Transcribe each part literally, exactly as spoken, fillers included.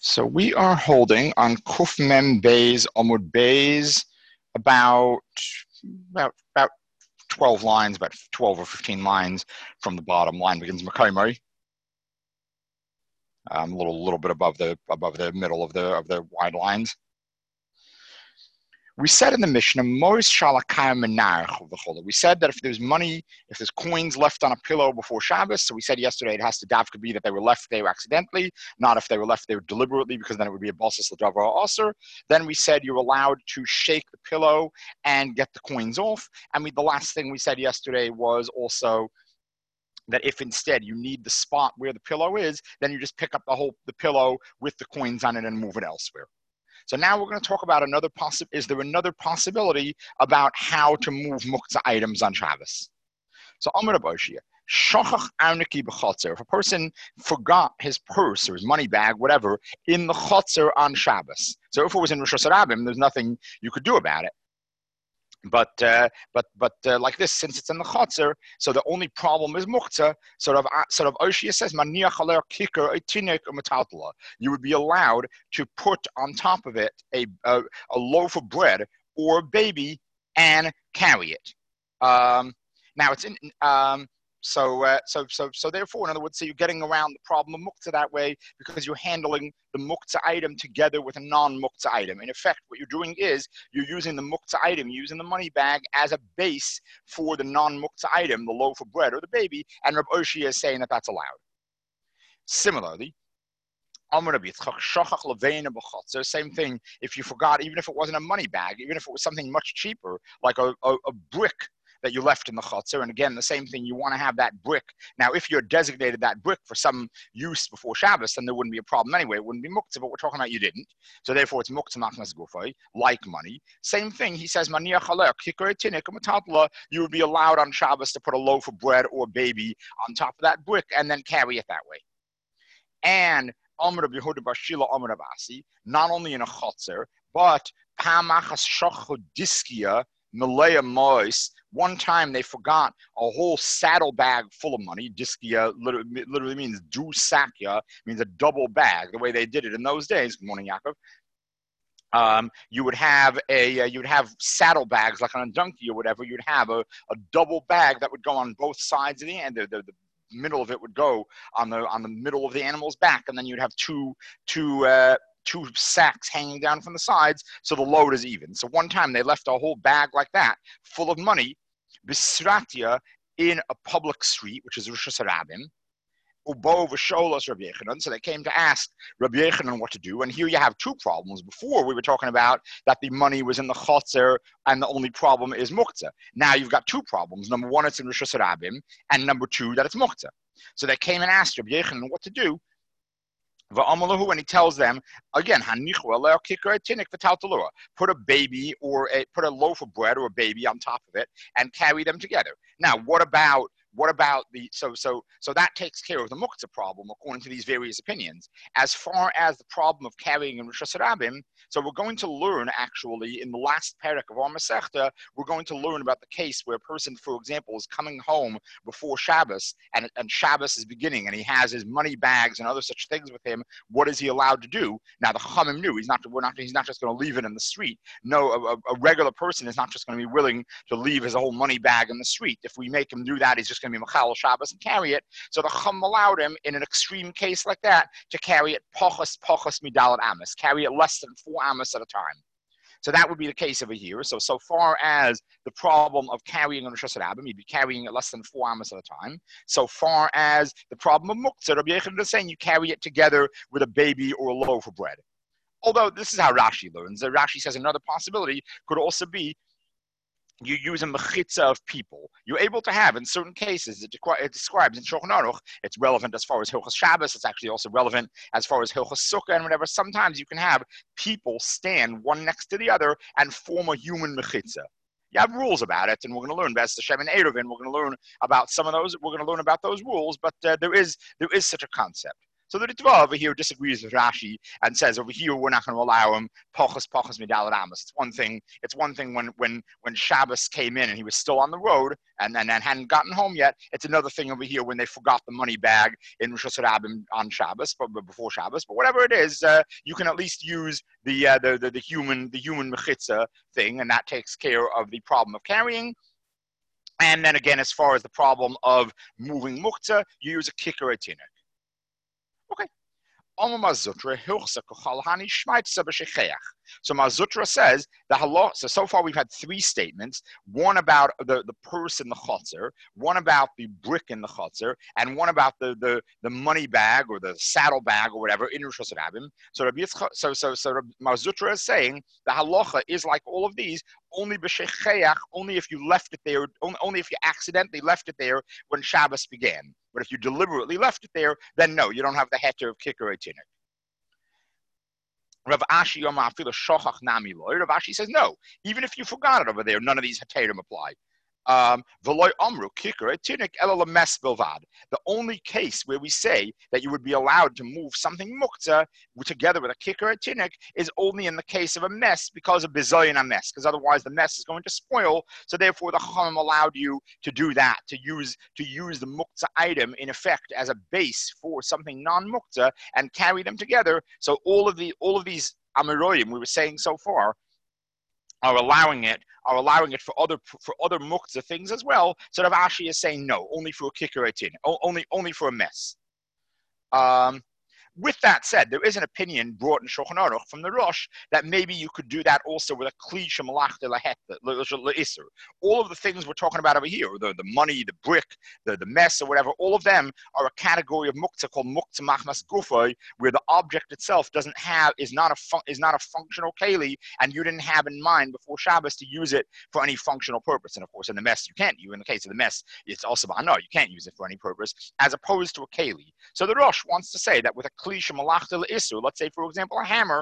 So we are holding on Kuf Mem Bays, Amud Bays, about, about, about twelve lines, about twelve or fifteen lines from the bottom. Line begins Makai um, a little, little bit above the above the middle of the of the wide lines. We said in the Mishnah, Mois Shalakayim Menarch of the Chola. We said that if there's money, if there's coins left on a pillow before Shabbos, so we said yesterday it has to dafka be that they were left there accidentally, not if they were left there deliberately, because then it would be a basis l'davar ha'aser. Then we said you're allowed to shake the pillow and get the coins off. And we, the last thing we said yesterday was also that if instead you need the spot where the pillow is, then you just pick up the whole the pillow with the coins on it and move it elsewhere. So now we're going to talk about another possi- is there another possibility about how to move muktzah items on Shabbos? So Amar Aboshia, Shachach Arniki b'chotzer. If a person forgot his purse or his money bag, whatever, in the chotzer on Shabbos. So if it was in Rosh Hashanah, there's nothing you could do about it. But uh, but but uh, like this, since it's in the chotzer, so the only problem is muktzah. Sort of sort of Oshia says, maniach aler kicker etinik u'metaltala. You would be allowed to put on top of it a, a a loaf of bread or a baby and carry it. Um, now it's in. Um, So, uh, so, so, so therefore, in other words, so you're getting around the problem of muktzah that way because you're handling the muktzah item together with a non-muktzah item. In effect, what you're doing is you're using the muktzah item, you're using the money bag as a base for the non-muktzah item, the loaf of bread or the baby, and Reb Oshia is saying that that's allowed. Similarly, so same thing, if you forgot, even if it wasn't a money bag, even if it was something much cheaper, like a, a, a brick that you left in the chotzer, and again, the same thing, you want to have that brick. Now, if you're designated that brick for some use before Shabbos, then there wouldn't be a problem anyway. It wouldn't be muktzah, but we're talking about you didn't. So therefore, it's muktzah machnas gufay, like money. Same thing, he says, you would be allowed on Shabbos to put a loaf of bread or baby on top of that brick and then carry it that way. And not only in a chotzer, but one time they forgot a whole saddlebag full of money. Diskia literally, literally means du sakya, means a double bag, the way they did it in those days. Good morning, Yaakov. Um, you would have a uh, you would have saddlebags like on a donkey or whatever. You'd have a, a double bag that would go on both sides of the end. The, the, the middle of it would go on the on the middle of the animal's back, and then you'd have two two uh, two sacks hanging down from the sides, so the load is even. So one time they left a whole bag like that, full of money, bisratia, in a public street, which is Rosh Hashanah. So they came to ask Rabbi Yechanan what to do. And here you have two problems. Before we were talking about that the money was in the chotzer and the only problem is muktzah. Now you've got two problems. Number one, it's in Rosh Hashanah, and number two, that it's muktzah. So they came and asked Rabbi Yechanan what to do. And he tells them again, put a baby or a, put a loaf of bread or a baby on top of it and carry them together. Now, what about what about the so so so that takes care of the muktzah problem according to these various opinions. As far as the problem of carrying in Rosh Hashanah, so we're going to learn actually in the last parak of our Masechta, we're going to learn about the case where a person, for example, is coming home before Shabbos and, and Shabbos is beginning and he has his money bags and other such things with him. What is he allowed to do? Now the Chachamim knew he's not we're not he's not just going to leave it in the street. No, a, a regular person is not just going to be willing to leave his whole money bag in the street. If we make him do that, he's just going to be Machal Shabbos and carry it. So the Chacham allowed him in an extreme case like that to carry it Pachas Pachas Midalat Amos, carry it less than four Amos at a time. So that would be the case over here. So so far as the problem of carrying on Rosh Hashanah, you'd be carrying it less than four Amos at a time. So far as the problem of muktzah, Rabbi Yechanan is saying you carry it together with a baby or a loaf of bread. Although this is how Rashi learns. Rashi says another possibility could also be you use a mechitza of people. You're able to have, in certain cases, it, it describes in Shulchan Aruch, it's relevant as far as Hilchos Shabbos, it's actually also relevant as far as Hilchos Sukkah and whatever. Sometimes you can have people stand one next to the other and form a human mechitza. You have rules about it, and we're going to learn B'ez Hashem and Eruvin. We're going to learn about some of those. We're going to learn about those rules, but uh, there is there is such a concept. So the Ritva over here disagrees with Rashi and says over here we're not going to allow him pachas pachas midal ramas. It's one thing. It's one thing when when when Shabbos came in and he was still on the road and and, and hadn't gotten home yet. It's another thing over here when they forgot the money bag in Rosh Hashanah on Shabbos, but before Shabbos. But whatever it is, uh, you can at least use the, uh, the the the human the human mechitza thing, and that takes care of the problem of carrying. And then again, as far as the problem of moving muktzah, you use a kicker etinik. Okay. So Mazutra says the halach. So so far we've had three statements: one about the, the purse in the chotzer, one about the brick in the chotzer, and one about the, the, the money bag or the saddle bag or whatever in Rosh Hashanah. So Rabbi Yitzchak, so so so Mazutra is saying the halacha is like all of these, only b'shecheach, only if you left it there, only, only if you accidentally left it there when Shabbos began. But if you deliberately left it there, then no, you don't have the heter of kicker etinik. Rav Ashi Yoma Afila Shochach Nami Loy. Rav Ashi says no, even if you forgot it over there, none of these heterim apply. Um, the only case where we say that you would be allowed to move something muktzah together with a kicker etinik is only in the case of a mess because of bizayin a mess, because otherwise the mess is going to spoil. So therefore the Chachamim allowed you to do that, to use to use the muktzah item in effect as a base for something non-muktzah and carry them together. So all of the all of these amiroyim we were saying so far are allowing it, are allowing it for other for other muktzah things as well. So Rav Ashi is saying no, only for a kicker etin, only only for a mess. Um, With that said, there is an opinion brought in Shulchan Aruch from the Rosh that maybe you could do that also with a kli shemalach de la'iser. All of the things we're talking about over here, the, the money, the brick, the, the mess, or whatever, all of them are a category of muktzah called muktzah machmas gufay, where the object itself doesn't have is not a fun, is not a functional keli, and you didn't have in mind before Shabbos to use it for any functional purpose. And of course, in the mess, you can't. You in the case of the mess, it's also no, you can't use it for any purpose, as opposed to a keli. So the Rosh wants to say that with a let's say, for example, a hammer,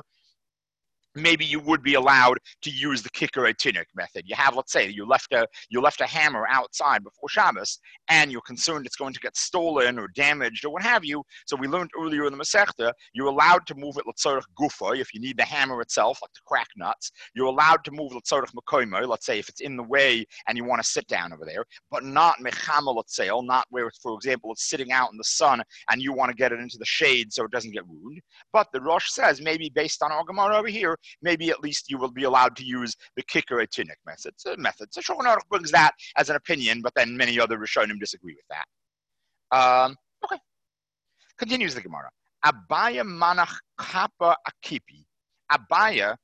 maybe you would be allowed to use the kicker etinik method. You have, let's say, you left a you left a hammer outside before Shabbos, and you're concerned it's going to get stolen or damaged or what have you. So we learned earlier in the Masechta, you're allowed to move it l'tzorech gufa if you need the hammer itself, like to crack nuts. You're allowed to move l'tzorech mekoimo, let's say if it's in the way and you want to sit down over there, but not mechama l'tzeil, not where, it's, for example, it's sitting out in the sun and you want to get it into the shade so it doesn't get ruined. But the Rosh says maybe based on our Gemara over here, maybe at least you will be allowed to use the kicker etinik method. It's a method. So Shulchan Aruch brings that as an opinion, but then many other Rishonim disagree with that. Um, okay. Continues the Gemara. Abaya manach kappa akipi. Abaya,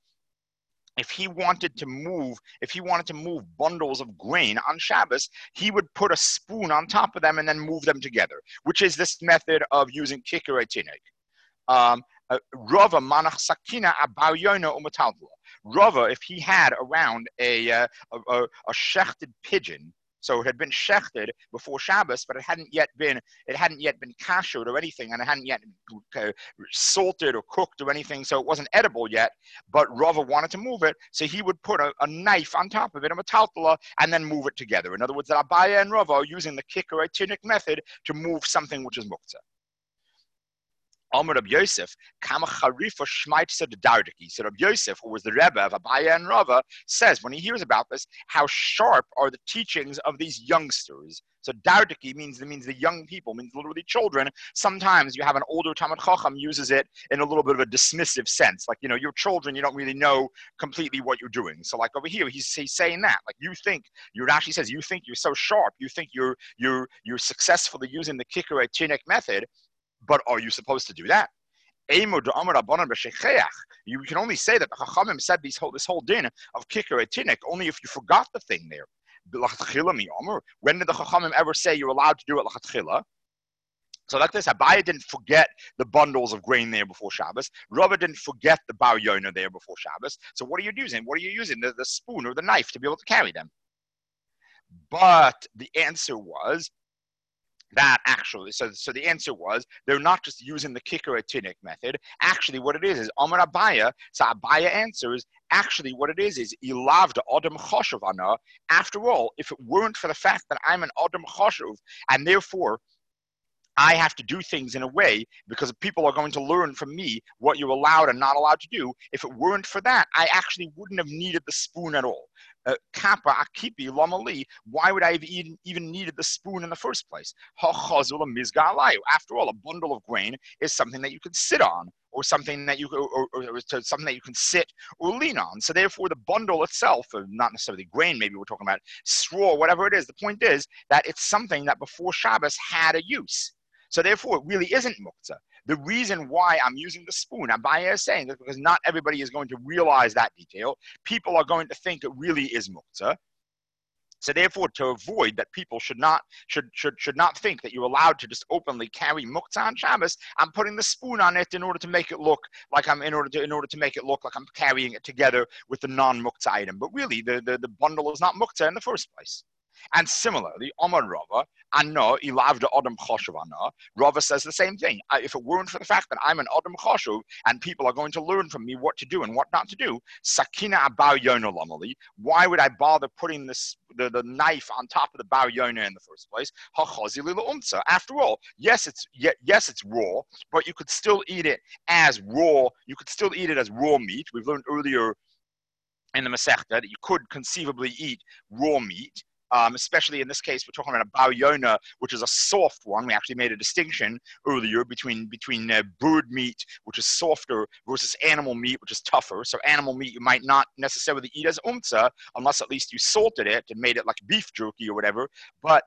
if he wanted to move, if he wanted to move bundles of grain on Shabbos, he would put a spoon on top of them and then move them together, which is this method of using kicker etinik. Um, Rava manach sakina abayona umataltla. Rava, if he had around a, uh, a, a a shechted pigeon, so it had been shechted before Shabbos, but it hadn't yet been it hadn't yet been kashrut or anything, and it hadn't yet uh, salted or cooked or anything, so it wasn't edible yet. But Rava wanted to move it, so he would put a, a knife on top of it, a metaltala, and then move it together. In other words, that Abaya and Rava are using the kicker etinik method to move something which is muktzah. Amar Rabbi Yosef, Kama Charifa Shmaitza de Dardaki. So Rabbi Yosef, who was the Rebbe of Abaya and Rava, says when he hears about this, how sharp are the teachings of these youngsters. So Dardaki means means the young people, means literally children. Sometimes you have an older Talmud Chacham uses it in a little bit of a dismissive sense, like, you know, you're children, you don't really know completely what you're doing. So like over here, he's, he's saying that, like, you think, you Rashi says, you think you're so sharp, you think you're you're you're successfully using the kicker etinik method. But are you supposed to do that? You can only say that the Chachamim said this whole, this whole din of kicker etinik only if you forgot the thing there. When did the Chachamim ever say you're allowed to do it l'chatchila? So like this, Abaya didn't forget the bundles of grain there before Shabbos. Rava didn't forget the bar yonah there before Shabbos. So what are you using? What are you using? The, the spoon or the knife to be able to carry them? But the answer was, that actually, so, so the answer was, they're not just using the kicker etinik method. Actually, what it is, is Amar Abaya, so Abaya answers, actually what it is, is Ilav de Adam Choshev Ana. After all, if it weren't for the fact that I'm an Adam Choshev, and therefore, I have to do things in a way because people are going to learn from me what you're allowed and not allowed to do. If it weren't for that, I actually wouldn't have needed the spoon at all. Kappa akipi lamali. Why would I have even, even needed the spoon in the first place? After all, a bundle of grain is something that you can sit on, or something that you or, or, or something that you can sit or lean on. So therefore, the bundle itself, not necessarily grain, maybe we're talking about straw, whatever it is. The point is that it's something that before Shabbos had a use. So therefore, it really isn't muktzah. The reason why I'm using the spoon, Abaye is saying, is because not everybody is going to realize that detail. People are going to think it really is muktzah. So therefore, to avoid that, people should not should should should not think that you're allowed to just openly carry muktzah on Shabbos. I'm putting the spoon on it in order to make it look like I'm in order to in order to make it look like I'm carrying it together with the non-muktzah item. But really, the, the the bundle is not muktzah in the first place. And similarly, Omar Rava, Anna, Ilavda Adam Choshev Anna, Rava says the same thing. I, if it weren't for the fact that I'm an Adam Choshev and people are going to learn from me what to do and what not to do, Sakina Abau Yona Lamali, why would I bother putting this the, the knife on top of the Bau Yona in the first place? After all, yes, it's yes, it's raw, but you could still eat it as raw. You could still eat it as raw meat. We've learned earlier in the Masechta that you could conceivably eat raw meat. Um, especially in this case, we're talking about a Bau Yona, which is a soft one. We actually made a distinction earlier between between uh, bird meat, which is softer, versus animal meat, which is tougher. So animal meat you might not necessarily eat as umtzah, unless at least you salted it and made it like beef jerky or whatever. But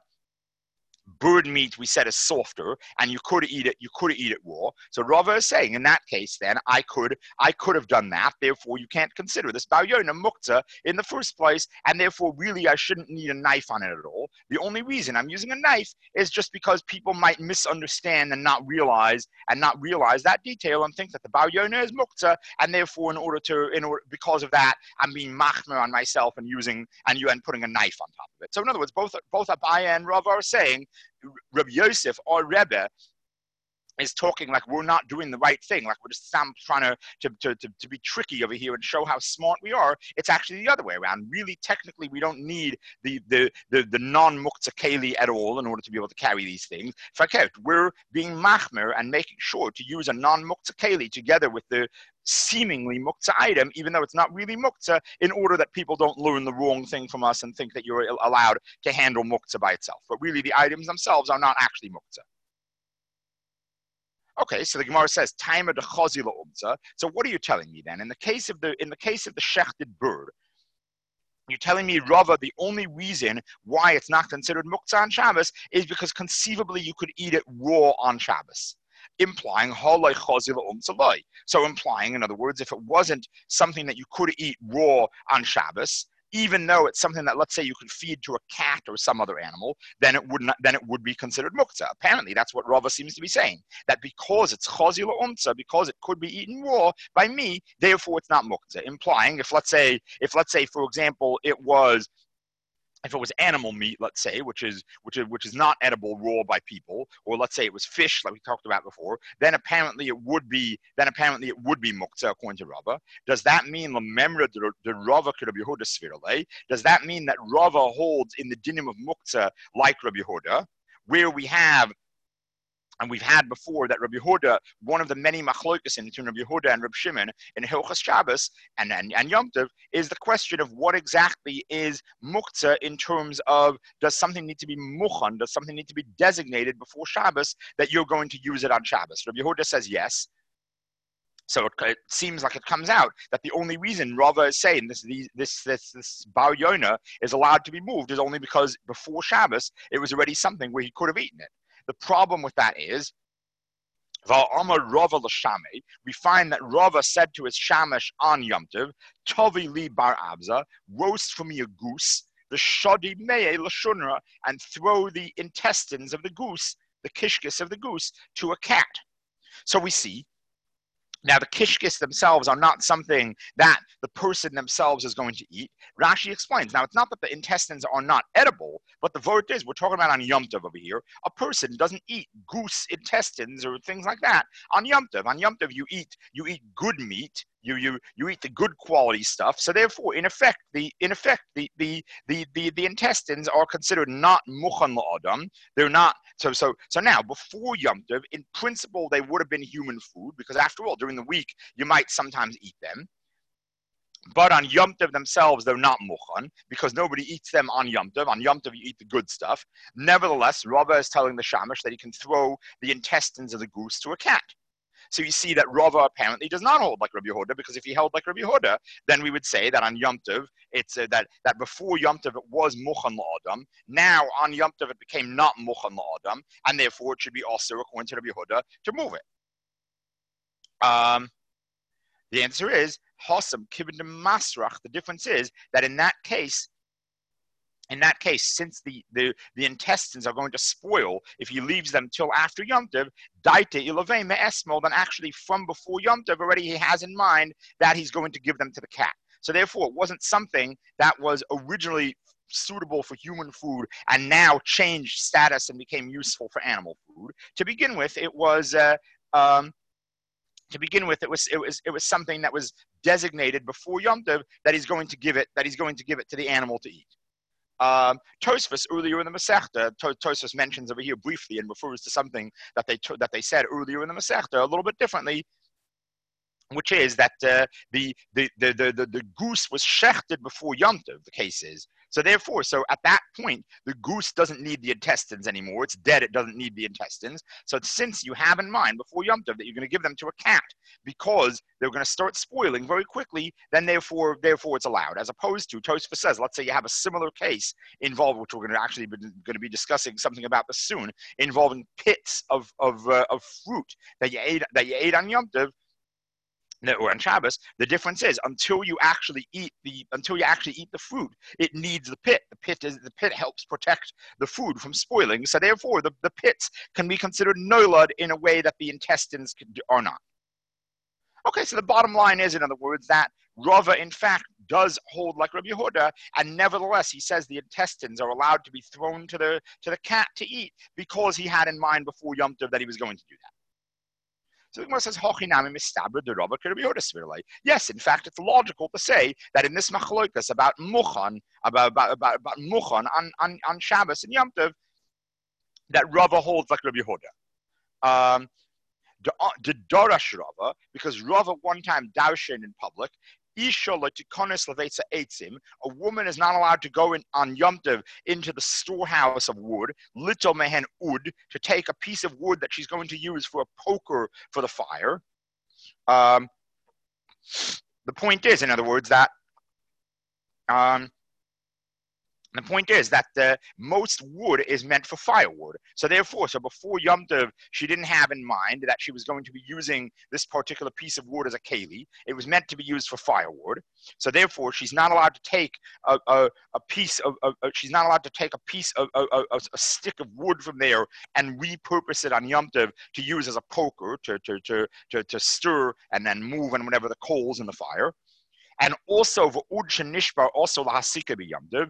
bird meat, we said, is softer, and you could eat it. You could eat it raw. So Rava is saying, in that case, then I could, I could have done that. Therefore, you can't consider this Bau Yona muktzah in the first place, and therefore, really, I shouldn't need a knife on it at all. The only reason I'm using a knife is just because people might misunderstand and not realize and not realize that detail and think that the Bau Yona is muktzah, and therefore, in order to, in order, because of that, I'm being machmer on myself and using and you and putting a knife on top of it. So, in other words, both both Abaye and Rava are saying, Rabbi Yosef or Rebbe is talking like we're not doing the right thing, like we're just trying to, to, to, to be tricky over here and show how smart we are. It's actually the other way around. Really, technically, we don't need the the the, the non-muktzah keli at all in order to be able to carry these things. Fakert, we're being machmer and making sure to use a non-muktzah keli together with the seemingly muktzah item, even though it's not really muktzah, in order that people don't learn the wrong thing from us and think that you're allowed to handle muktzah by itself. But really, the items themselves are not actually muktzah. Okay, so the Gemara says, "Timer de chazila umza." So what are you telling me then? In the case of the in the case of the shechted bird, you're telling me, Rava, the only reason why it's not considered muktzah on Shabbos is because conceivably you could eat it raw on Shabbos, implying halay chazila umza. So implying, in other words, if it wasn't something that you could eat raw on Shabbos, even though it's something that, let's say, you could feed to a cat or some other animal, then it would not, then it would be considered muktzah. Apparently, that's what Rava seems to be saying, that because it's chazil umtzah, because it could be eaten raw by me, therefore it's not muktzah. Implying, if let's say, if let's say, for example, it was. If it was animal meat, let's say, which is which is which is not edible raw by people, or let's say it was fish, like we talked about before, then apparently it would be then apparently it would be muktzah according to Rava. Does that mean lememra the Rava could Rabbi Yehuda svirale? Does that mean that Rava holds in the dinim of muktzah like Rabbi Yehuda, where we have? And we've had before that Rabbi Yehuda, one of the many machlokas in between Rabbi Yehuda and Rabbi Shimon in Hilchas Shabbos and, and, and Yom Tov, is the question of what exactly is muktzah in terms of, does something need to be muchan, does something need to be designated before Shabbos that you're going to use it on Shabbos? Rabbi Yehuda says yes. So it, it seems like it comes out that the only reason Rava is saying this this this this Bau Yona is allowed to be moved is only because before Shabbos it was already something where he could have eaten it. The problem with that is, we find that Rava said to his shamash on Yom Tov, Tovi li bar abza, roast for me a goose, the shadi meye lashunra, and throw the intestines of the goose, the kishkis of the goose, to a cat. So we see, now the kishkis themselves are not something that the person themselves is going to eat. Rashi explains, now it's not that the intestines are not edible, but the word is, we're talking about on Yom Tov over here, a person doesn't eat goose intestines or things like that on Yom Tov. On Yom Tov you eat, you eat good meat, You you you eat the good quality stuff. So therefore, in effect, the in effect the the the the, the intestines are considered not muchan la'adam. They're not. So so so now before Yom Tov, in principle, they would have been human food because after all, during the week you might sometimes eat them. But on Yom Tov themselves, they're not muchan because nobody eats them on Yom Tov. On Yom Tov, you eat the good stuff. Nevertheless, Rava is telling the Shamash that he can throw the intestines of the goose to a cat. So you see that Rava apparently does not hold like Rabbi Yehuda, because if he held like Rabbi Yehuda, then we would say that on Yom Tov, it's uh, that, that before Yom Tov it was muchan la'adam. Now on Yom Tov it became not muchan la'adam, and therefore it should be also according to Rabbi Yehuda to move it. Um, the answer is Hasam Kibin Masrach. The difference is that in that case, in that case, since the, the, the intestines are going to spoil if he leaves them till after Yom Tov, Daite Ilavei Me'esmol, then actually from before Yom Tov already he has in mind that he's going to give them to the cat. So therefore, it wasn't something that was originally suitable for human food and now changed status and became useful for animal food. To begin with, it was uh, um, To begin with, it was it was it was something that was designated before Yom Tov that he's going to give it that he's going to give it to the animal to eat. Um, Tosfos earlier in the Masechta, Tosfos mentions over here briefly and refers to something that they that they said earlier in the Masechta a little bit differently, which is that uh, the, the, the the the the goose was shechted before Yom Tov. The case is. So therefore, so at that point, the goose doesn't need the intestines anymore. It's dead. It doesn't need the intestines. So since you have in mind before Yom Tov that you're going to give them to a cat because they're going to start spoiling very quickly, then therefore, therefore it's allowed. As opposed to, Tosfos says, let's say you have a similar case involved, which we're going to actually be, going to be discussing something about this soon, involving pits of of uh, of fruit that you ate that you ate on Yom Tov. Or on Shabbos, the difference is until you actually eat the until you actually eat the fruit, it needs the pit. The pit is the pit helps protect the food from spoiling. So therefore, the, the pits can be considered noilad in a way that the intestines can, are not. Okay, so the bottom line is, in other words, that Rava in fact does hold like Rabbi Yehuda, and nevertheless he says the intestines are allowed to be thrown to the to the cat to eat because he had in mind before Yom Tov that he was going to do that. So the Gemara says, yes, in fact, it's logical to say that in this machlokas about muchan, about about about, about muchan on, on, on Shabbos and Yom Tov, that Rava holds like Rabbi Yehuda. Um, the Dorash Rava, because Rava one time darshan in public, a woman is not allowed to go in on Yom Tov into the storehouse of wood, little mehen ud, to take a piece of wood that she's going to use for a poker for the fire. Um, the point is, in other words, that um, the point is that uh, most wood is meant for firewood. So therefore, so before Yom Tov, she didn't have in mind that she was going to be using this particular piece of wood as a keli. It was meant to be used for firewood. So therefore, she's not allowed to take a, a, a piece of, of, of, she's not allowed to take a piece of, of, of a stick of wood from there and repurpose it on Yom Tov to use as a poker, to, to, to, to, to stir and then move and whatever the coals in the fire. And also, v'ud shenishbar also lahasika b'Yom Tov.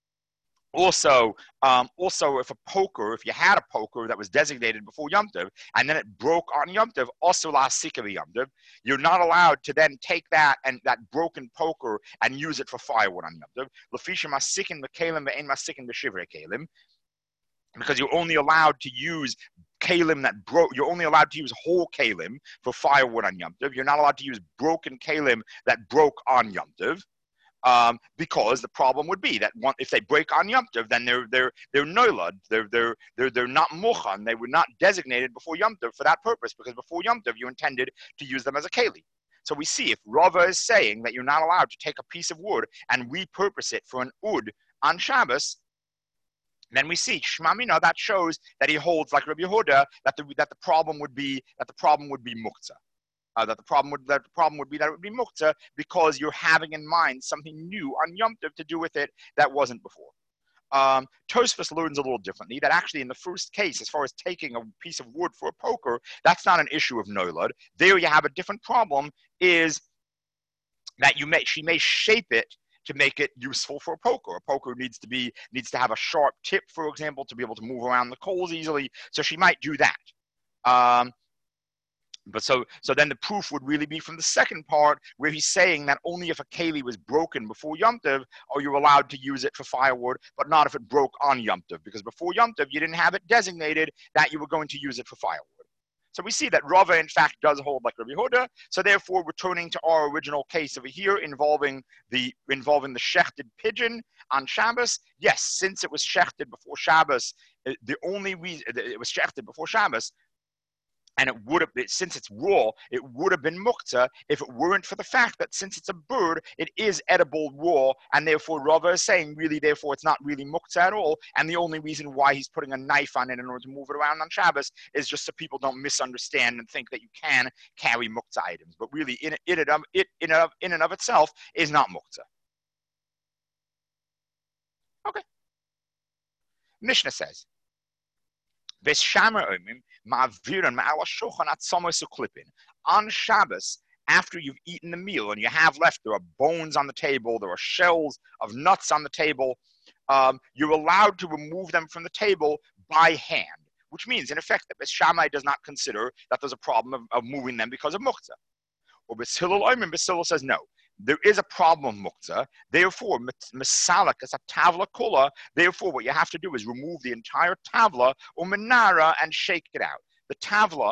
Also, um, also, if a poker, if you had a poker that was designated before Yom Tov, and then it broke on Yom Tov, also la sika Yom Tov, you're not allowed to then take that and that broken poker and use it for firewood on Yom Tov. Lefisha masikin b'kelim ve'en masikin b'shivrei kelim, because you're only allowed to use kalim that broke. You're only allowed to use whole kalim for firewood on Yom Tov. You're not allowed to use broken kalim that broke on Yom Tov. Um, because the problem would be that one, if they break on Yom Tov, then they're they're they're noilad, they're they're they're they're not muchan. They were not designated before Yom Tov for that purpose, because before Yom Tov you intended to use them as a keli. So we see if Rava is saying that you're not allowed to take a piece of wood and repurpose it for an ud on Shabbos, then we see Shmamina, that shows that he holds like Rabbi Yehuda that the that the problem would be that the problem would be muktzah. Uh, that the problem would that the problem would be that it would be muktzah because you're having in mind something new on Yom Tov to do with it that wasn't before. Um, Tosfos learns a little differently, that actually in the first case, as far as taking a piece of wood for a poker, that's not an issue of noilad. There you have a different problem, is that you may she may shape it to make it useful for a poker. A poker needs to be needs to have a sharp tip, for example, to be able to move around the coals easily. So she might do that. Um, But so, so then the proof would really be from the second part, where he's saying that only if a keli was broken before Yom Tov are you allowed to use it for firewood, but not if it broke on Yom Tov, because before Yom Tov you didn't have it designated that you were going to use it for firewood. So we see that Rava, in fact, does hold like Rabbi Yehuda. So therefore, returning to our original case over here involving the involving the shechted pigeon on Shabbos, yes, since it was shechted before Shabbos, the only reason it was shechted before Shabbos, and it would have been, since it's raw, it would have been muktzah if it weren't for the fact that since it's a bird, it is edible raw, and therefore Rava is saying really, therefore it's not really muktzah at all, and the only reason why he's putting a knife on it in order to move it around on Shabbos is just so people don't misunderstand and think that you can carry muktzah items, but really in, in, it, it, in, of, in and of itself is not muktzah. Okay. Mishnah says, on Shabbos, after you've eaten the meal and you have left, there are bones on the table, there are shells of nuts on the table, um, you're allowed to remove them from the table by hand, which means, in effect, that Beis Shammai does not consider that there's a problem of, of moving them because of muktzah. Or Beis Hillel Omer, Beis Hillel says no. There is a problem of muktzah. Therefore, misalak is a tavla kula. Therefore, what you have to do is remove the entire tavla or menara and shake it out. The tavla,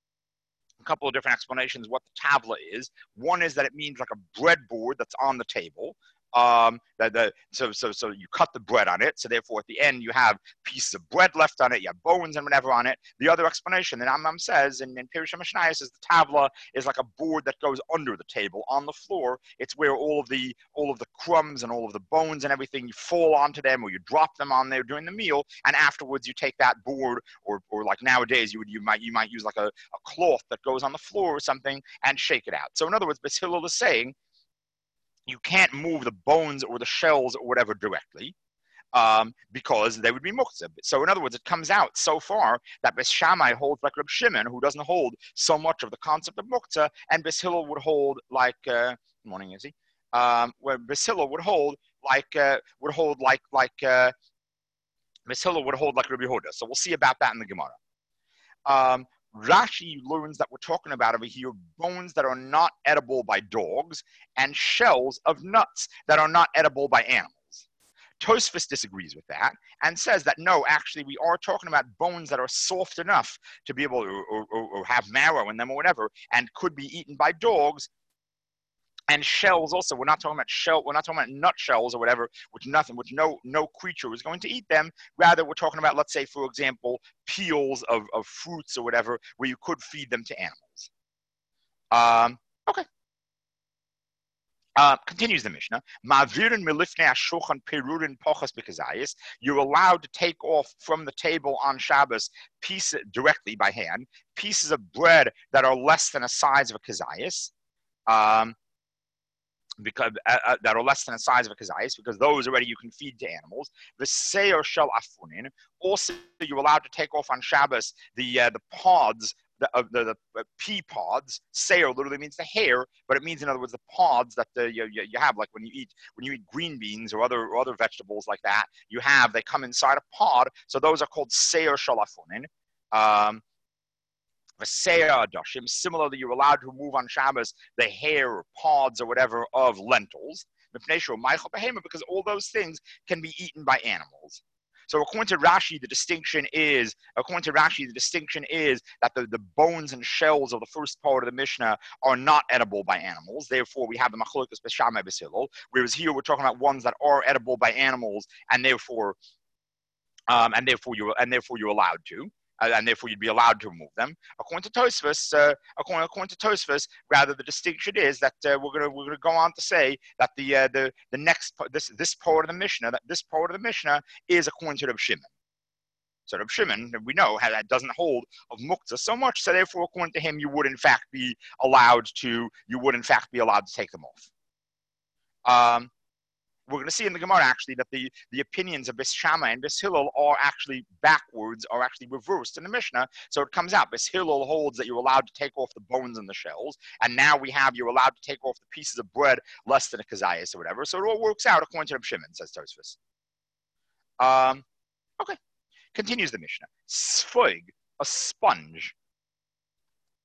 a couple of different explanations what the tavla is. One is that it means like a breadboard that's on the table. Um, the, the, so, so, so you cut the bread on it. So therefore, at the end, you have pieces of bread left on it. You have bones and whatever on it. The other explanation that Rambam says in, in Pirush HaMishnayos is the tavla is like a board that goes under the table on the floor. It's where all of the all of the crumbs and all of the bones and everything, you fall onto them or you drop them on there during the meal, and afterwards you take that board, or or like nowadays you would you might you might use like a, a cloth that goes on the floor or something and shake it out. So in other words, Beis Hillel is saying you can't move the bones or the shells or whatever directly um, because they would be muktzah. So in other words, it comes out so far that Beis Shammai holds like Reb Shimon, who doesn't hold so much of the concept of muktzah, and Beis Hillel would hold like, uh, good morning, Izzy, um, where Beis Hillel would hold like, uh, would hold like, like, uh, Beis Hillel would hold like Rabbi Yehuda. So we'll see about that in the Gemara. Um, Rashi learns that we're talking about over here bones that are not edible by dogs and shells of nuts that are not edible by animals. Tosfos disagrees with that and says that no, actually we are talking about bones that are soft enough to be able to or, or, or have marrow in them or whatever and could be eaten by dogs. And shells also, we're not talking about shell, we're not talking about nut shells or whatever, which nothing, which no no creature is going to eat them. Rather, we're talking about, let's say, for example, peels of, of fruits or whatever, where you could feed them to animals. Um, okay. Uh, continues the Mishnah. You're allowed to take off from the table on Shabbos pieces directly by hand, pieces of bread that are less than a size of a kazayas. Um, because uh, uh, that are less than the size of a kazayas, because those already you can feed to animals. The seir shel afunin. Also, you're allowed to take off on Shabbos the uh, the pods, the uh, the, the uh, pea pods. Seir literally means the hair, but it means, in other words, the pods that the, you, you have, like when you eat when you eat green beans or other or other vegetables like that. You have they come inside a pod, so those are called seir shel afunin. Um, Similarly, you're allowed to remove on Shabbos the hair or pods or whatever of lentils, because all those things can be eaten by animals. So according to Rashi, the distinction is, according to Rashi, the distinction is that the, the bones and shells of the first part of the Mishnah are not edible by animals. Therefore, we have the Machlokes Beis Shammai Beis Hillel, whereas here we're talking about ones that are edible by animals, and therefore, um, and therefore you and therefore you're allowed to. Uh, and therefore you'd be allowed to remove them. According to Tosfos, uh, according, according to Tosfos, rather the distinction is that uh, we're gonna we're gonna go on to say that the uh, the the next this this part of the Mishnah, that this part of the Mishnah is according to Reb Shimon. So Reb Shimon, we know, that doesn't hold of muktzah so much. So therefore, according to him, you would in fact be allowed to you would in fact be allowed to take them off. Um, We're going to see in the Gemara actually that the, the opinions of Beis Shammai and Beis Hillel are actually backwards, are actually reversed in the Mishnah. So it comes out, Beis Hillel holds that you're allowed to take off the bones and the shells, and now we have you're allowed to take off the pieces of bread less than a kazayas or whatever. So it all works out according to Reb Shimon, says Tosfos. Um, okay, continues the Mishnah. Sfoig, a sponge.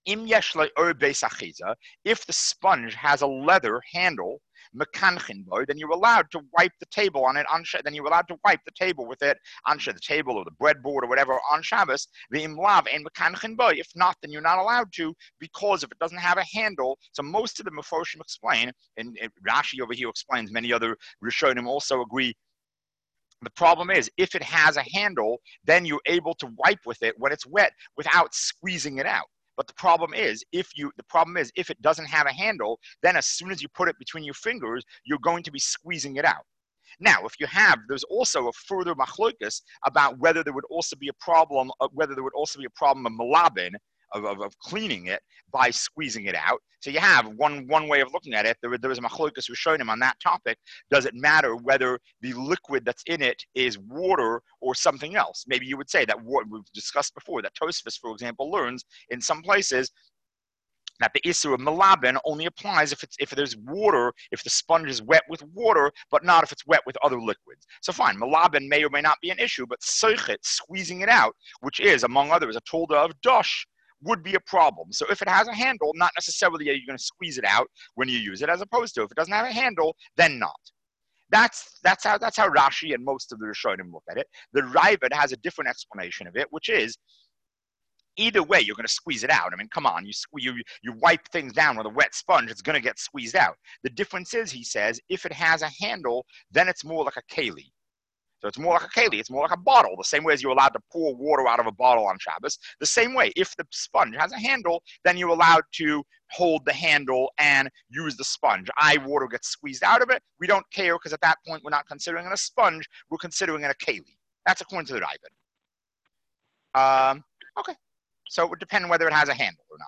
Im yesh lo or beis achiza, if the sponge has a leather handle, mekanchin boy, then you're allowed to wipe the table on it on then you're allowed to wipe the table with it on the table or the breadboard or whatever on Shabbos. The imlav and mekanchin boy. If not, then you're not allowed to, because if it doesn't have a handle. So most of the Mefoshim explain, and, and Rashi over here explains, many other Rishonim also agree. The problem is, if it has a handle, then you're able to wipe with it when it's wet without squeezing it out. But the problem is, if you the problem is if it doesn't have a handle, then as soon as you put it between your fingers, you're going to be squeezing it out. Now, if you have, there's also a further machlokas about whether there would also be a problem, of whether there would also be a problem of malabin, of, of, of cleaning it by squeezing it out. So you have one one way of looking at it. There, there was a machlokas who showed him on that topic. Does it matter whether the liquid that's in it is water or something else? Maybe you would say that what we've discussed before, that Tosfos, for example, learns in some places that the issue of malabin only applies if it's if there's water, if the sponge is wet with water, but not if it's wet with other liquids. So fine, malabin may or may not be an issue, but soichet, squeezing it out, which is, among others, a tolda of dosh, would be a problem. So if it has a handle, not necessarily are you going to squeeze it out when you use it, as opposed to if it doesn't have a handle, then not. That's that's how that's how Rashi and most of the Rishonim look at it. The Raavad has a different explanation of it, which is, either way, you're going to squeeze it out. I mean, come on, you, you, you wipe things down with a wet sponge, it's going to get squeezed out. The difference is, he says, if it has a handle, then it's more like a keli. So it's more like a keli, it's more like a bottle, the same way as you're allowed to pour water out of a bottle on Shabbos. The same way, if the sponge has a handle, then you're allowed to hold the handle and use the sponge. I water gets squeezed out of it, we don't care, because at that point we're not considering it a sponge, we're considering it a keli. That's according to the Raavad. Um, okay. So it would depend whether it has a handle or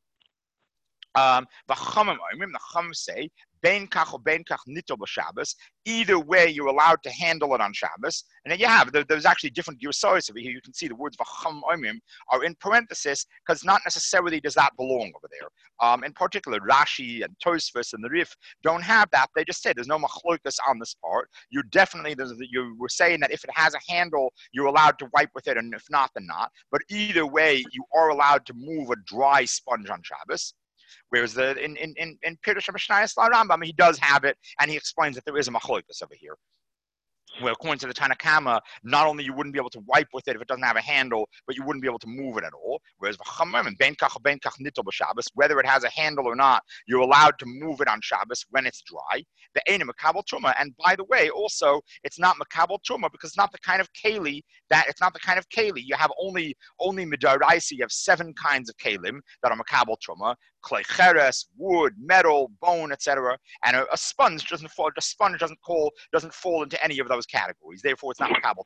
not. Um, the Chachamim say, ben kach or ben kach nito b'Shabbos. Either way, you're allowed to handle it on Shabbos. And then you have, there, there's actually different girsayos over here. You can see the words v'chachamim are in parenthesis, because not necessarily does that belong over there. Um, in particular, Rashi and Tosfos and the Rif don't have that. They just say there's no machlokas on this part. You're definitely, you were saying that if it has a handle, you're allowed to wipe with it, and if not, then not. But either way, you are allowed to move a dry sponge on Shabbos. Whereas the in in in, in Pirush HaMishnayos Rambam, he does have it, and he explains that there is a machlokas over here. Well, according to the Tanakama, not only you wouldn't be able to wipe with it if it doesn't have a handle, but you wouldn't be able to move it at all. Whereas whether it has a handle or not, you're allowed to move it on Shabbos when it's dry. The Ein Makabel Truma, and by the way, also it's not Makabel Truma because it's not the kind of keli that it's not the kind of keli. You have only only midaraisi. You have seven kinds of kelim that are Makabel Truma: clay, cheres, wood, metal, bone, et cetera. And a, a sponge doesn't fall. A sponge doesn't call doesn't fall into any of those categories. Therefore, it's not Makabel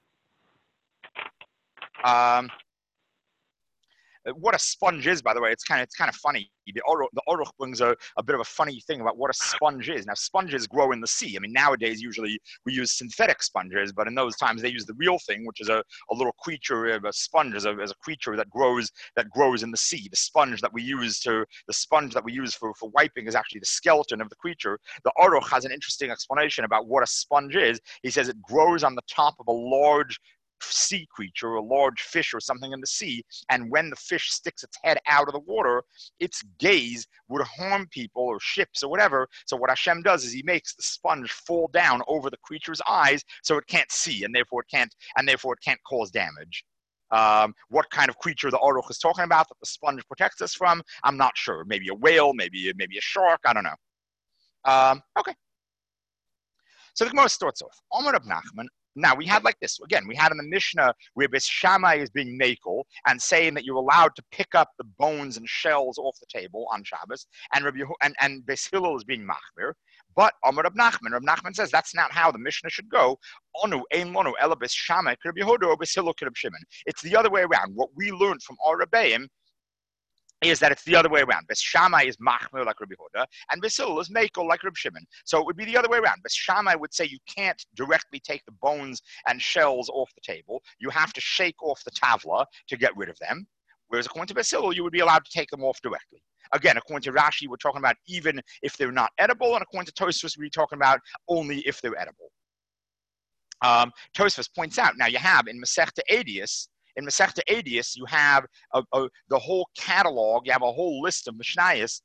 Truma. Um, what a sponge is, by the way, it's kind of it's kind of funny. The Aruch, the Aruch brings a, a bit of a funny thing about what a sponge is. Now, sponges grow in the sea. I mean, nowadays, usually we use synthetic sponges, but in those times they use the real thing, which is a, a little creature. A sponge is a, is a creature that grows that grows in the sea. The sponge that we use to the sponge that we use for, for wiping is actually the skeleton of the creature. The Aruch has an interesting explanation about what a sponge is. He says it grows on the top of a large sea creature, a large fish or something in the sea, and when the fish sticks its head out of the water, its gaze would harm people or ships or whatever. So what Hashem does is he makes the sponge fall down over the creature's eyes so it can't see, and therefore it can't and therefore it can't cause damage. Um, what kind of creature the Aruch is talking about that the sponge protects us from, I'm not sure. Maybe a whale, maybe maybe a shark, I don't know. Um, okay. So the Gemara starts off. Omer Reb Nachman. Now, we had like this. Again, we had in the Mishnah where Beis Shammai is being makel and saying that you're allowed to pick up the bones and shells off the table on Shabbos, and Rabbi Yehu, and, and Beis Hillel is being machmir. But Amar Reb Nachman, Reb Nachman says that's not how the Mishnah should go. Onu ein lonu ela Beis Shammai Rabbi Yehuda or Beis Hillel Rabbi Shimon. It's the other way around. What we learned from our Rebbeim is that it's the other way around. Beis Shammai is machmir like Rabbi Yehuda, and Beis Hillel is mekel like Rabbi Shimon. So it would be the other way around. Beis Shammai would say you can't directly take the bones and shells off the table. You have to shake off the tavla to get rid of them. Whereas according to Beis Hillel, you would be allowed to take them off directly. Again, according to Rashi, we're talking about even if they're not edible, and according to Tosfos, we're talking about only if they're edible. Um, Tosfos points out, now you have in Masechta Edius, in Masechta Edius, you have a, a, the whole catalog, you have a whole list of Mishnayos,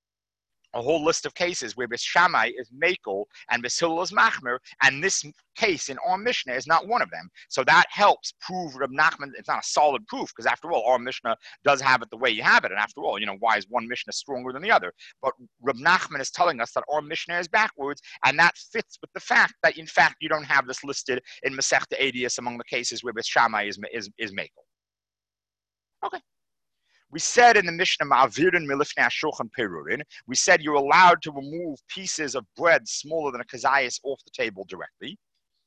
a whole list of cases where Beis Shammai is Mekel and Beis Hillel is Machmer, and this case in our Mishnah is not one of them. So that helps prove Reb Nachman. It's not a solid proof, because after all, our Mishnah does have it the way you have it, and after all, you know, why is one Mishnah stronger than the other? But Reb Nachman is telling us that our Mishnah is backwards, and that fits with the fact that, in fact, you don't have this listed in Masechta Edius among the cases where Beis Shammai is, is, is Mekel. Okay. We said in the Mishnah, Ma'avirin milifnei hashulchan perurin, we said you're allowed to remove pieces of bread smaller than a kazayas off the table directly.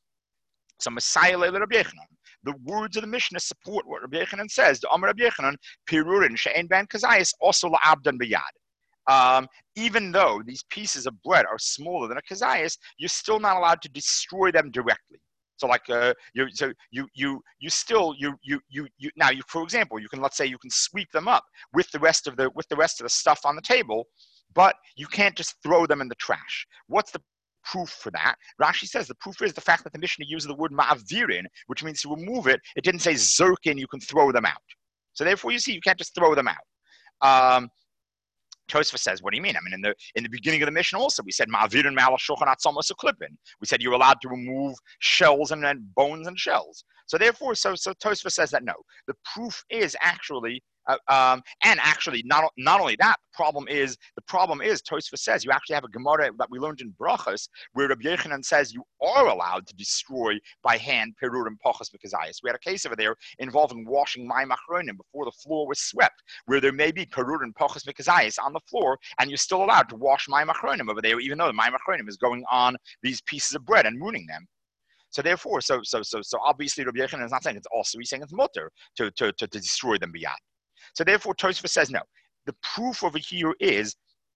So Messiah le Rabbi Yechanan. The words of the Mishnah support what Rabbi Yechanan says. The Amar Rabbi Yechanan, perurin she'ein ben kazayas also la'abdan b'yad. Um, even though these pieces of bread are smaller than a kazayas, you're still not allowed to destroy them directly. So like uh, you, so you, you, you still, you, you, you, you. Now, you, for example, you can, let's say, you can sweep them up with the rest of the, with the rest of the stuff on the table, but you can't just throw them in the trash. What's the proof for that? Rashi says the proof is the fact that the Mishnah uses the word ma'avirin, which means to remove it. It didn't say zerkin. You can throw them out. So therefore, you see, you can't just throw them out. Um, Tosfos says, what do you mean? I mean, in the in the beginning of the Mishnah also, we said, Ma'avirin ma'al hashulchan atzamos uklipin. We said you're allowed to remove shells and, and bones and shells. So therefore, so so Tosfos says that no. The proof is actually, uh, um, and actually, not not only that, the problem is, the problem is, Tosfos says, you actually have a Gemara that we learned in Brachos, where Rabbi Yechanan says you are allowed to destroy by hand perurim pachas v'kazayis. We had a case over there involving washing mayim achronim before the floor was swept, where there may be perurim pachas v'kazayis on the floor, and you're still allowed to wash mayim achronim over there, even though the mayim achronim is going on these pieces of bread and ruining them. So therefore, so so so so obviously Rabbi Yechanan is not saying it's also, he's saying it's mutter to to to, to destroy them beyond. So therefore, Tosfos says no. The proof over here is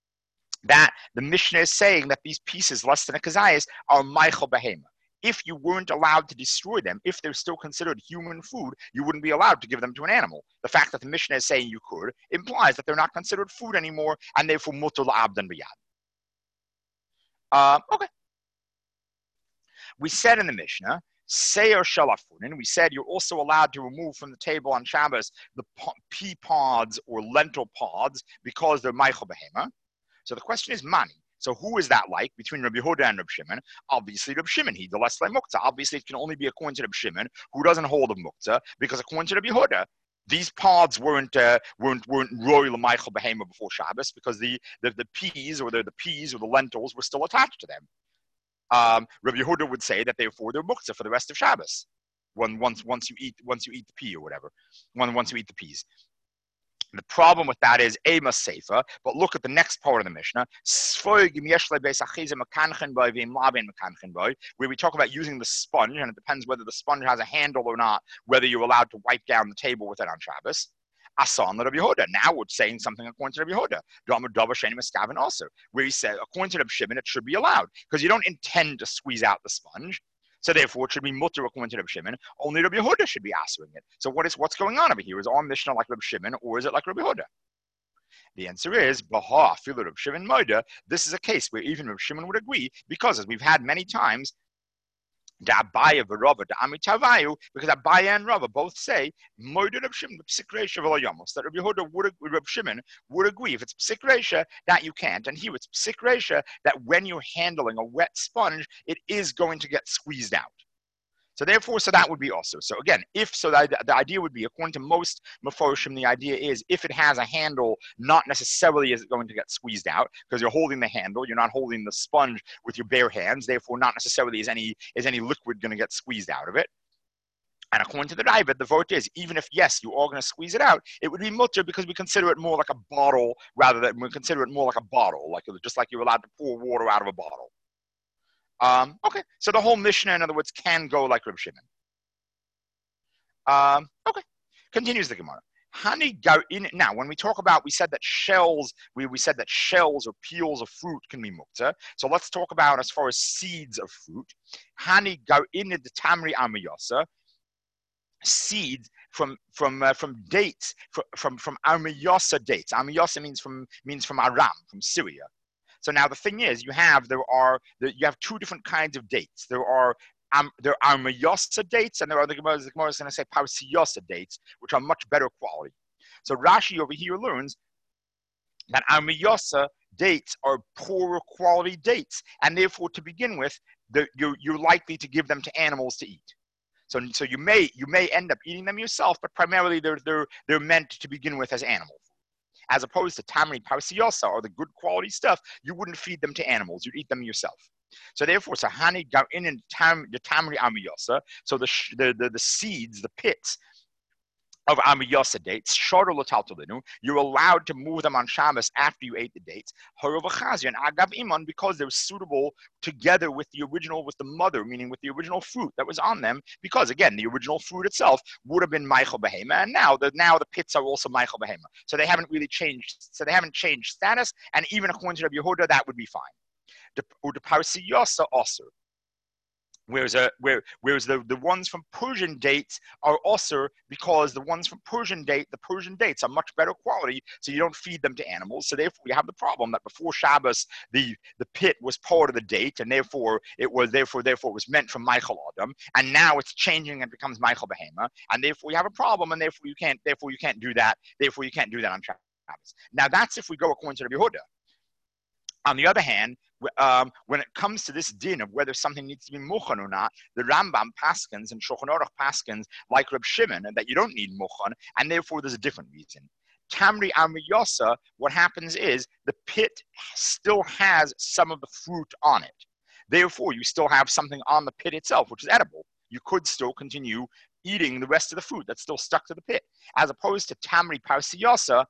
that the Mishnah is saying that these pieces less than a kazayas are meichel behema. If you weren't allowed to destroy them, if they're still considered human food, you wouldn't be allowed to give them to an animal. The fact that the Mishnah is saying you could implies that they're not considered food anymore, and therefore mutter la'abdan b'yad. Uh, okay. We said in the Mishnah, Seir shalafunin, we said you're also allowed to remove from the table on Shabbos the pea pods or lentil pods because they're meichel behema. So the question is mani. So who is that like between Rabbi Yehuda and Rabbi Shimon? Obviously Rabbi Shimon, he the less like muktzah. Obviously it can only be according to Rabbi Shimon, who doesn't hold of muktzah, because according to Rabbi Yehuda, these pods weren't uh, weren't weren't royal meichel behema before Shabbos, because the, the the peas or the the peas or the lentils were still attached to them. Um, Rabbi Yehuda would say that therefore they're muktzah for the rest of Shabbos. When once once you eat once you eat the pea or whatever, when once you eat the peas. The problem with that is ema seifa. But look at the next part of the Mishnah, where we talk about using the sponge, and it depends whether the sponge has a handle or not, whether you're allowed to wipe down the table with it on Shabbos. Asan Rabbi Yehuda. Now we're saying something according to Rabbi Yehuda. Also, where he said, according to Rabbi Shimon, it should be allowed, because you don't intend to squeeze out the sponge. So therefore, it should be mutter according to Rabbi Shimon. Only Rabbi Yehuda should be answering it. So what is what's going on over here? Is our Mishnah like Rabbi Shimon, or is it like Rabbi Yehuda? The answer is, Baha, Filu Rabbi Shimon Moida. This is a case where even Rabbi Shimon would agree, because as we've had many times, Da Abaya v'Rava, Da Amitavayu, because Abaya and Rava both say Moida Rabbi Shimon Psik Reisha v'Lo Yamos, that Rabbi Yehuda would Rabbi Shimon would agree if it's Psik Reisha that you can't, and here it's Psik Reisha that when you're handling a wet sponge, it is going to get squeezed out. So therefore, so that would be also. So again, if so, the, the idea would be, according to most Meforshim, the idea is if it has a handle, not necessarily is it going to get squeezed out, because you're holding the handle, you're not holding the sponge with your bare hands. Therefore, not necessarily is any is any liquid going to get squeezed out of it. And according to the Ravid, the vote is, even if, yes, you are going to squeeze it out, it would be mutter, because we consider it more like a bottle rather than we consider it more like a bottle, like just like you're allowed to pour water out of a bottle. Um, okay, so the whole Mishnah, in other words, can go like Reb Shimon. Um, okay, continues the Gemara. Hani gar in now. When we talk about, we said that shells, we, we said that shells or peels of fruit can be muktzah. So let's talk about as far as seeds of fruit. Hani gar in the tamri amiyasa. Seeds from from uh, from dates from from from amiyasa dates. Amiyasa means from means from Aram, from Syria. So now the thing is, you have there are you have two different kinds of dates. There are um, there are Mayasa dates, and there are the Gemara is going to say Parsiyasa dates, which are much better quality. So Rashi over here learns that our Mayasa dates are poorer quality dates, and therefore, to begin with, the, you're, you're likely to give them to animals to eat. So, so you may you may end up eating them yourself, but primarily they're they're they're meant to begin with as animal food, as opposed to tamri parsiyasa or the good quality stuff. You wouldn't feed them to animals; you'd eat them yourself. So therefore, sahani in and tam the tamri amiyasa. So the, the the the seeds, the pits of amiyasa dates, shorter l'taltalinu, you're allowed to move them on Shabbos after you ate the dates. Harav agav iman, because they're suitable together with the original, with the mother, meaning with the original fruit that was on them. Because again, the original fruit itself would have been meichel behema, and now the now the pits are also meichel behema. So they haven't really changed. So they haven't changed status, and even according to Rabbi Yehuda, that would be fine. The parsiyasa also. Whereas, uh, where, whereas the, the ones from Persian dates are also because the ones from Persian date, the Persian dates are much better quality, so you don't feed them to animals. So therefore, you have the problem that before Shabbos, the, the pit was part of the date, and therefore it was therefore therefore it was meant for Michael Adam, and now it's changing and becomes Michael Behema, and therefore you have a problem, and therefore you can't therefore you can't do that. Therefore you can't do that on Shabbos. Now that's if we go according to Rabbi Yehuda. On the other hand, um, when it comes to this din of whether something needs to be mukhan or not, the Rambam paskins and Shulchan Aruch paskins like Reb Shimon, and that you don't need mukhan, and therefore there's a different reason. Tamri amiyasa, what happens is the pit still has some of the fruit on it. Therefore, you still have something on the pit itself, which is edible. You could still continue eating the rest of the fruit that's still stuck to the pit, as opposed to Tamri parsiyasa,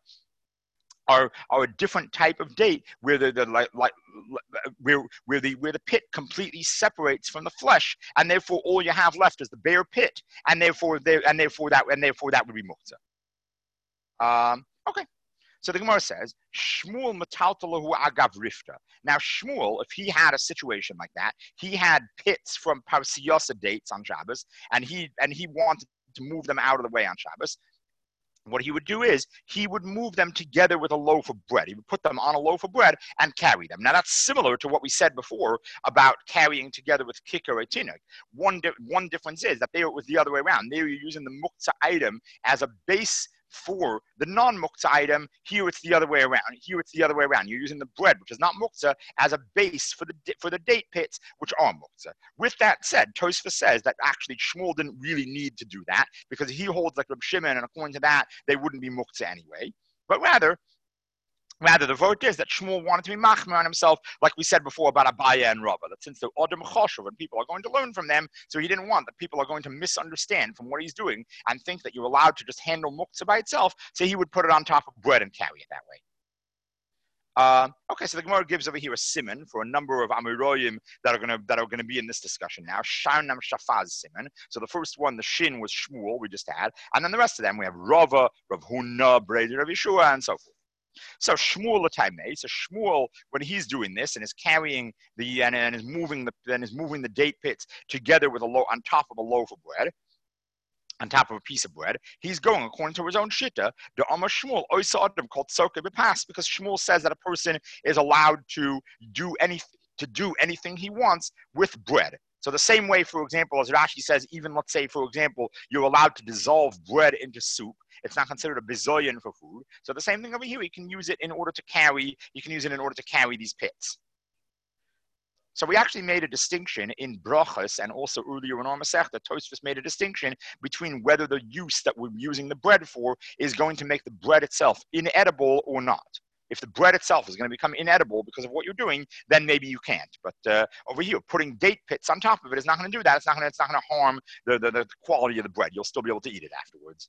Are, are a different type of date where the, the like, like where where the where the pit completely separates from the flesh, and therefore all you have left is the bare pit, and therefore there and therefore that and therefore that would be muktzah. Um, okay, so the Gemara says Shmuel metaltalahu agav rifta. Now Shmuel, if he had a situation like that, he had pits from parsiyasa dates on Shabbos, and he and he wanted to move them out of the way on Shabbos. What he would do is he would move them together with a loaf of bread. He would put them on a loaf of bread and carry them. Now that's similar to what we said before about carrying together with kicker or tinuk. One, di- one difference is that there it was the other way around. There you're using the muktzah item as a base for the non-muktzah item. Here it's the other way around. Here it's the other way around. You're using the bread, which is not muktzah, as a base for the for the date pits, which are muktzah. With that said, Tosfos says that actually Shmuel didn't really need to do that because he holds like Reb Shimon, and according to that, they wouldn't be muktzah anyway. But rather, Rather, the vote is that Shmuel wanted to be machmer on himself, like we said before about Abaya and Rava, that since they're Odom Choshev and people are going to learn from them, so he didn't want that people are going to misunderstand from what he's doing and think that you're allowed to just handle muktzah by itself, so he would put it on top of bread and carry it that way. Uh, okay, so the Gemara gives over here a siman for a number of Amiroyim that are going to that are going to be in this discussion now. Sharnam Shafaz siman. So the first one, the shin, was Shmuel, we just had, and then the rest of them we have Rava, Rav Huna, Breder, Rav Yeshua, and so forth. So Shmuel l'taimei. So Shmuel, when he's doing this and is carrying the and, and is moving the and is moving the date pits together with a loaf on top of a loaf of bread, on top of a piece of bread, he's going according to his own shitta. The Amar Shmuel oisa adam called soka b'pas, because Shmuel says that a person is allowed to do anything to do anything he wants with bread. So the same way, for example, as Rashi says, even let's say, for example, you're allowed to dissolve bread into soup. It's not considered a bizoyan for food. So the same thing over here, you can use it in order to carry, you can use it in order to carry these pits. So we actually made a distinction in brachas and also earlier in our Masechta, Tosfos made a distinction between whether the use that we're using the bread for is going to make the bread itself inedible or not. If the bread itself is going to become inedible because of what you're doing, then maybe you can't. But uh, over here, putting date pits on top of it is not going to do that. It's not going to, it's not going to harm the, the, the quality of the bread. You'll still be able to eat it afterwards.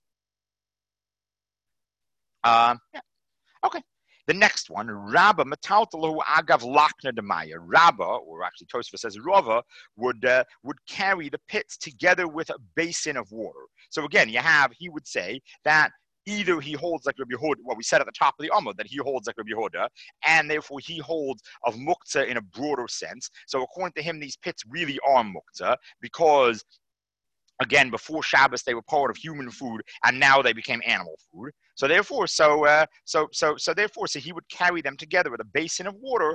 Uh, yeah. Okay. The next one, Rabba Metaltalu Agav Lakna Demaya. Rabba, or actually Tosfos says Rava, would uh, would carry the pits together with a basin of water. So again, you have, he would say that either he holds like Rabbi Yehuda, what we said at the top of the Amud, that he holds like Rabbi Yehuda, and therefore he holds of muktzah in a broader sense. So according to him, these pits really are muktzah because, again, before Shabbos they were part of human food, and now they became animal food. So therefore, so uh, so so so therefore, so he would carry them together with a basin of water,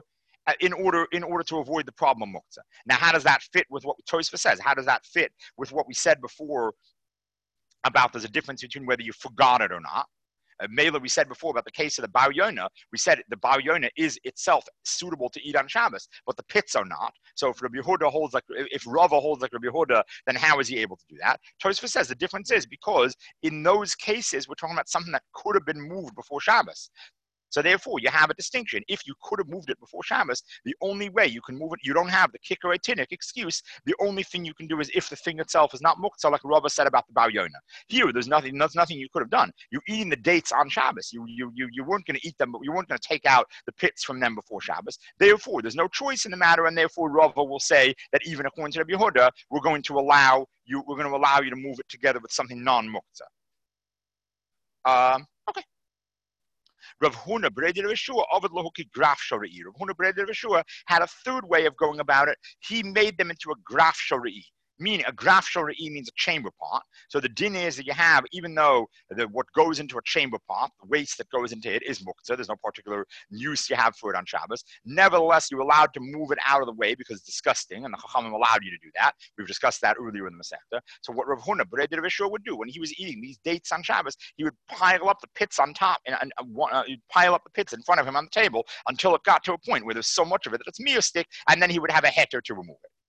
uh, in order in order to avoid the problem of muktzah. Now, how does that fit with what Tosfos says? How does that fit with what we said before about there's a difference between whether you forgot it or not? Uh, Mela, we said before about the case of the Bar Yonah, we said the Bar Yonah is itself suitable to eat on Shabbos, but the pits are not. So if Rabbi Yehuda holds like, if Rava holds like Rabbi Yehuda, then how is he able to do that? Tosfos says the difference is because in those cases, we're talking about something that could have been moved before Shabbos. So therefore, you have a distinction. If you could have moved it before Shabbos, the only way you can move it, you don't have the kicker etinic excuse. The only thing you can do is if the thing itself is not muktzah, like Rava said about the Bar Yonah. Here, there's nothing, there's nothing you could have done. You're eating the dates on Shabbos. You, you, you, you weren't going to eat them, but you weren't going to take out the pits from them before Shabbos. Therefore, there's no choice in the matter, and therefore Rava will say that even according to Rabbi Yehuda, we're going to allow you, we're going to allow you to move it together with something non-muktzah. Um, okay. Rav Huna Breder Yeshua Ovid Lohuki Graf Shari'i. Rav Huna Breder Yeshua had a third way of going about it. He made them into a Graf Shari'i. Meaning, a graf shori'i means a chamber pot. So the din is that you have, even though the, what goes into a chamber pot, the waste that goes into it is muktzah, there's no particular use you have for it on Shabbos. Nevertheless, you're allowed to move it out of the way because it's disgusting, and the Chachamim allowed you to do that. We've discussed that earlier in the Masechta. So what Rav Huna, Breder Yeshua, would do when he was eating these dates on Shabbos, he would pile up the pits on top, and, and uh, he'd pile up the pits in front of him on the table until it got to a point where there's so much of it that it's miyostik, and then he would have a heter to remove it.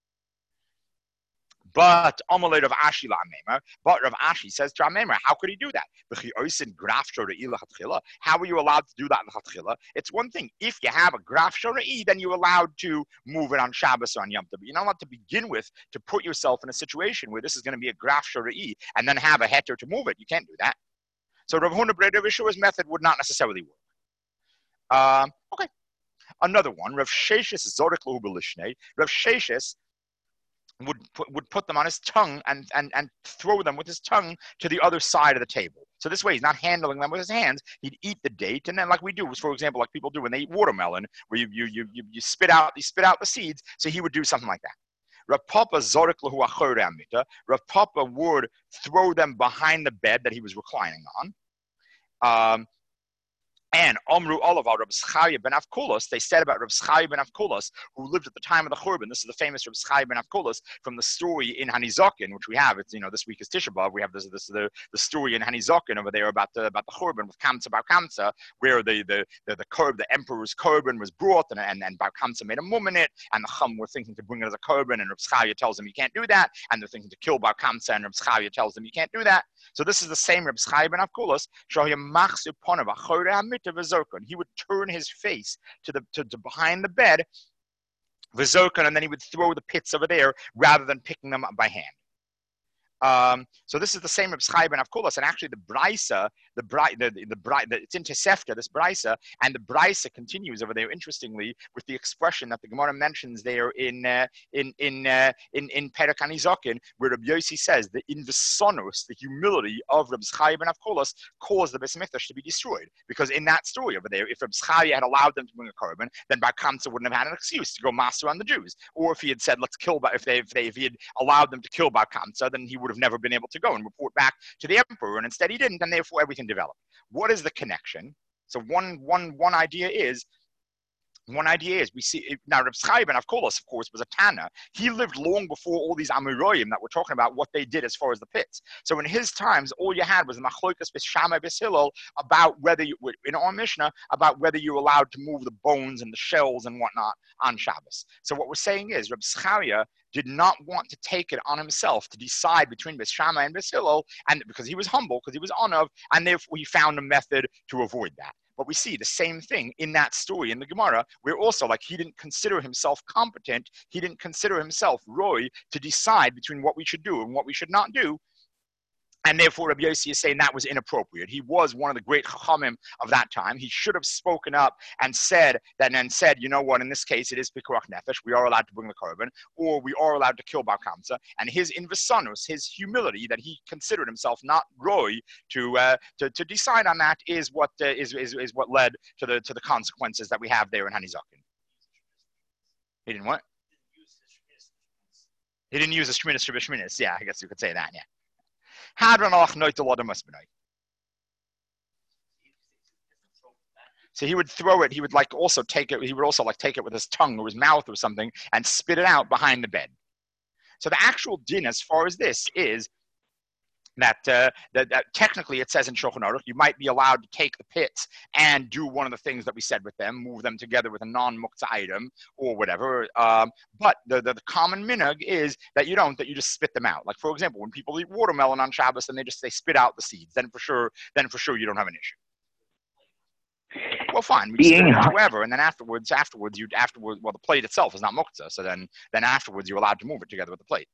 But Amalei Rav Ashi La'amemer, but Rav Ashi says to Amemer, how could he do that? How are you allowed to do that in Chatchila? It's one thing, if you have a graf shori'i, then you're allowed to move it on Shabbos or on Yom Tov. But you're not allowed to begin with to put yourself in a situation where this is going to be a graf shori'i and then have a heter to move it. You can't do that. So Rav Huna Breder Yeshua's method would not necessarily work. Um, okay. Another one, Rav Sheshes Zorik Lahu B'Lishnei. Rav Sheshes would put, would put them on his tongue and, and, and throw them with his tongue to the other side of the table. So this way, he's not handling them with his hands. He'd eat the date, and then like we do, for example, like people do when they eat watermelon, where you you you you, you spit out you spit out the seeds. So he would do something like that. Rav Papa Zorik Lahu Achorei Amita. Rav Papa would throw them behind the bed that he was reclining on. Um, And Omru Olav, Reb Zchariah ben Avkulos, they said about Reb Zchariah ben Avkulos, who lived at the time of the Churban. This is the famous Reb Zchariah ben Avkulos from the story in Hanizokin, which we have. It's, you know, this week is Tisha B'Av. We have this, this the, the story in Hanizokin over there about the about the Churban with Kamsa Bar Kamsa, where the the the the, Kurb, the emperor's Kurban was brought, and and, and Bar Kamsa made a mum in it, and the Chum were thinking to bring it as a Kurban, and Reb Zchariah tells them you can't do that, and they're thinking to kill Bar Kamsa, and Reb Zchariah tells them you can't do that. So this is the same Reb Zchariah ben Avkulos. He would turn his face to the to, to behind the bed, and then he would throw the pits over there rather than picking them up by hand. Um, so this is the same Reb Zchariah ben Avkulos, and actually the Brisa, the Bri, the the, the, the it's in Tosefta, this Brisa, and the Brisa continues over there. Interestingly, with the expression that the Gemara mentions there in uh, in in uh, in in Perek Hanizokin, where Reb Yossi says the invesonos, the humility of Reb Zchariah ben Avkulos, caused the Beis Mikdash to be destroyed. Because in that story over there, if Reb Zchariah had allowed them to bring a korban, then Bar Kamsa wouldn't have had an excuse to go master on the Jews. Or if he had said, "Let's kill," if they if they if he had allowed them to kill Bar Kamsa, then he would have never been able to go and report back to the emperor, and instead he didn't, and therefore everything developed. What is the connection? So one one one idea is One idea is we see now Reb Zchariah ben Avkulos, of course, was a Tana. He lived long before all these Amoraim that we're talking about, what they did as far as the pits. So in his times, all you had was the Machlokas b'Shammai Shammai b'S Hillel about whether you, in our Mishnah, about whether you're allowed to move the bones and the shells and whatnot on Shabbos. So what we're saying is Reb Zchariah did not want to take it on himself to decide between B'S Shammai and B'S Hillel, and because he was humble, because he was honored, and therefore he found a method to avoid that. But we see the same thing in that story in the Gemara, where also, like, he didn't consider himself competent, he didn't consider himself roy to decide between what we should do and what we should not do. And therefore, Rabbi Yossi is saying that was inappropriate. He was one of the great chachamim of that time. He should have spoken up and said that, and said, you know what? In this case, it is pikuach nefesh. We are allowed to bring the korban, or we are allowed to kill Bar Kamsa. And his invesanus, his humility, that he considered himself not roy to uh, to, to decide on that, is what uh, is, is is what led to the to the consequences that we have there in Hanizokin. He didn't what? He didn't use the shminis shminis. Yeah, I guess you could say that. Yeah. So he would throw it. He would like also take it. He would also like take it with his tongue or his mouth or something and spit it out behind the bed. So the actual din as far as this is that, uh, that, that technically it says in Shulchan Aruch you might be allowed to take the pits and do one of the things that we said with them, move them together with a non-muktzah item or whatever. Um, but the, the, the common minhag is that you don't, that you just spit them out. Like for example, when people eat watermelon on Shabbos and they just they spit out the seeds, then for sure, then for sure you don't have an issue. Well, fine, we spit it into wherever, and then afterwards, afterwards you afterwards, well, the plate itself is not muktzah, so then then afterwards you're allowed to move it together with the plate.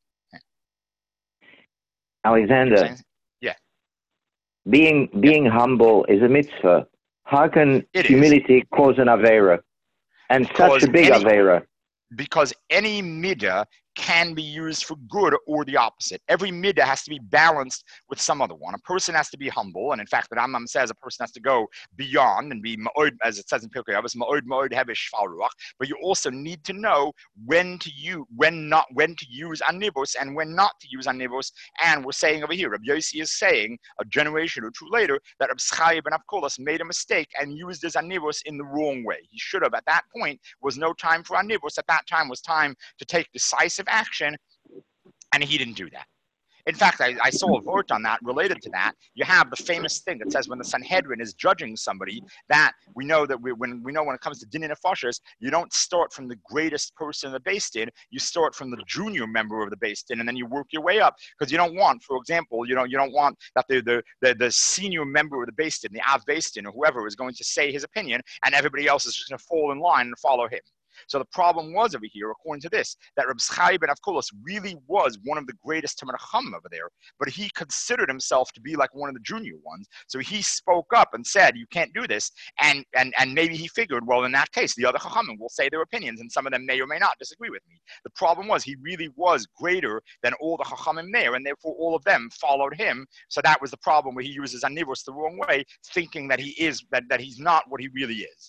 Alexander, yeah, being being yeah. humble is a mitzvah. How can it humility is. cause an avera, and because such a big any, avera? Because any midah can be used for good or the opposite. Every midah has to be balanced with some other one. A person has to be humble, and in fact, the Rambam says a person has to go beyond and be ma'od, as it says in Pirkei Avos, ma'od ma'od hevesh shfal ruach. But you also need to know when to use, when not, when to use anivos and when not to use anivos. And we're saying over here, Rabbi Yossi is saying a generation or two later that Rabbi Chaim ben Avkolos made a mistake and used his anivos in the wrong way. He should have. At that point was no time for anivos. At that time was time to take decisive action, and he didn't do that. In fact, I, I saw a vote on that related to that. You have the famous thing that says when the Sanhedrin is judging somebody, that we know that we, when we know when it comes to Dinin Nefashos, you don't start from the greatest person in the Beis Din, you start from the junior member of the Beis Din, and then you work your way up, because you don't want, for example, you know, you don't want that the the the, the senior member of the Beis Din, the Av Beis Din, or whoever is going to say his opinion, and everybody else is just going to fall in line and follow him. So the problem was over here, according to this, that Reb Chaim ben Avkolos really was one of the greatest Talmidei Chacham over there, but he considered himself to be like one of the junior ones. So he spoke up and said, "You can't do this." And and and maybe he figured, well, in that case, the other Chachamim will say their opinions, and some of them may or may not disagree with me. The problem was he really was greater than all the Chachamim there, and therefore all of them followed him. So that was the problem, where he uses anivos the wrong way, thinking that he is that, that he's not what he really is.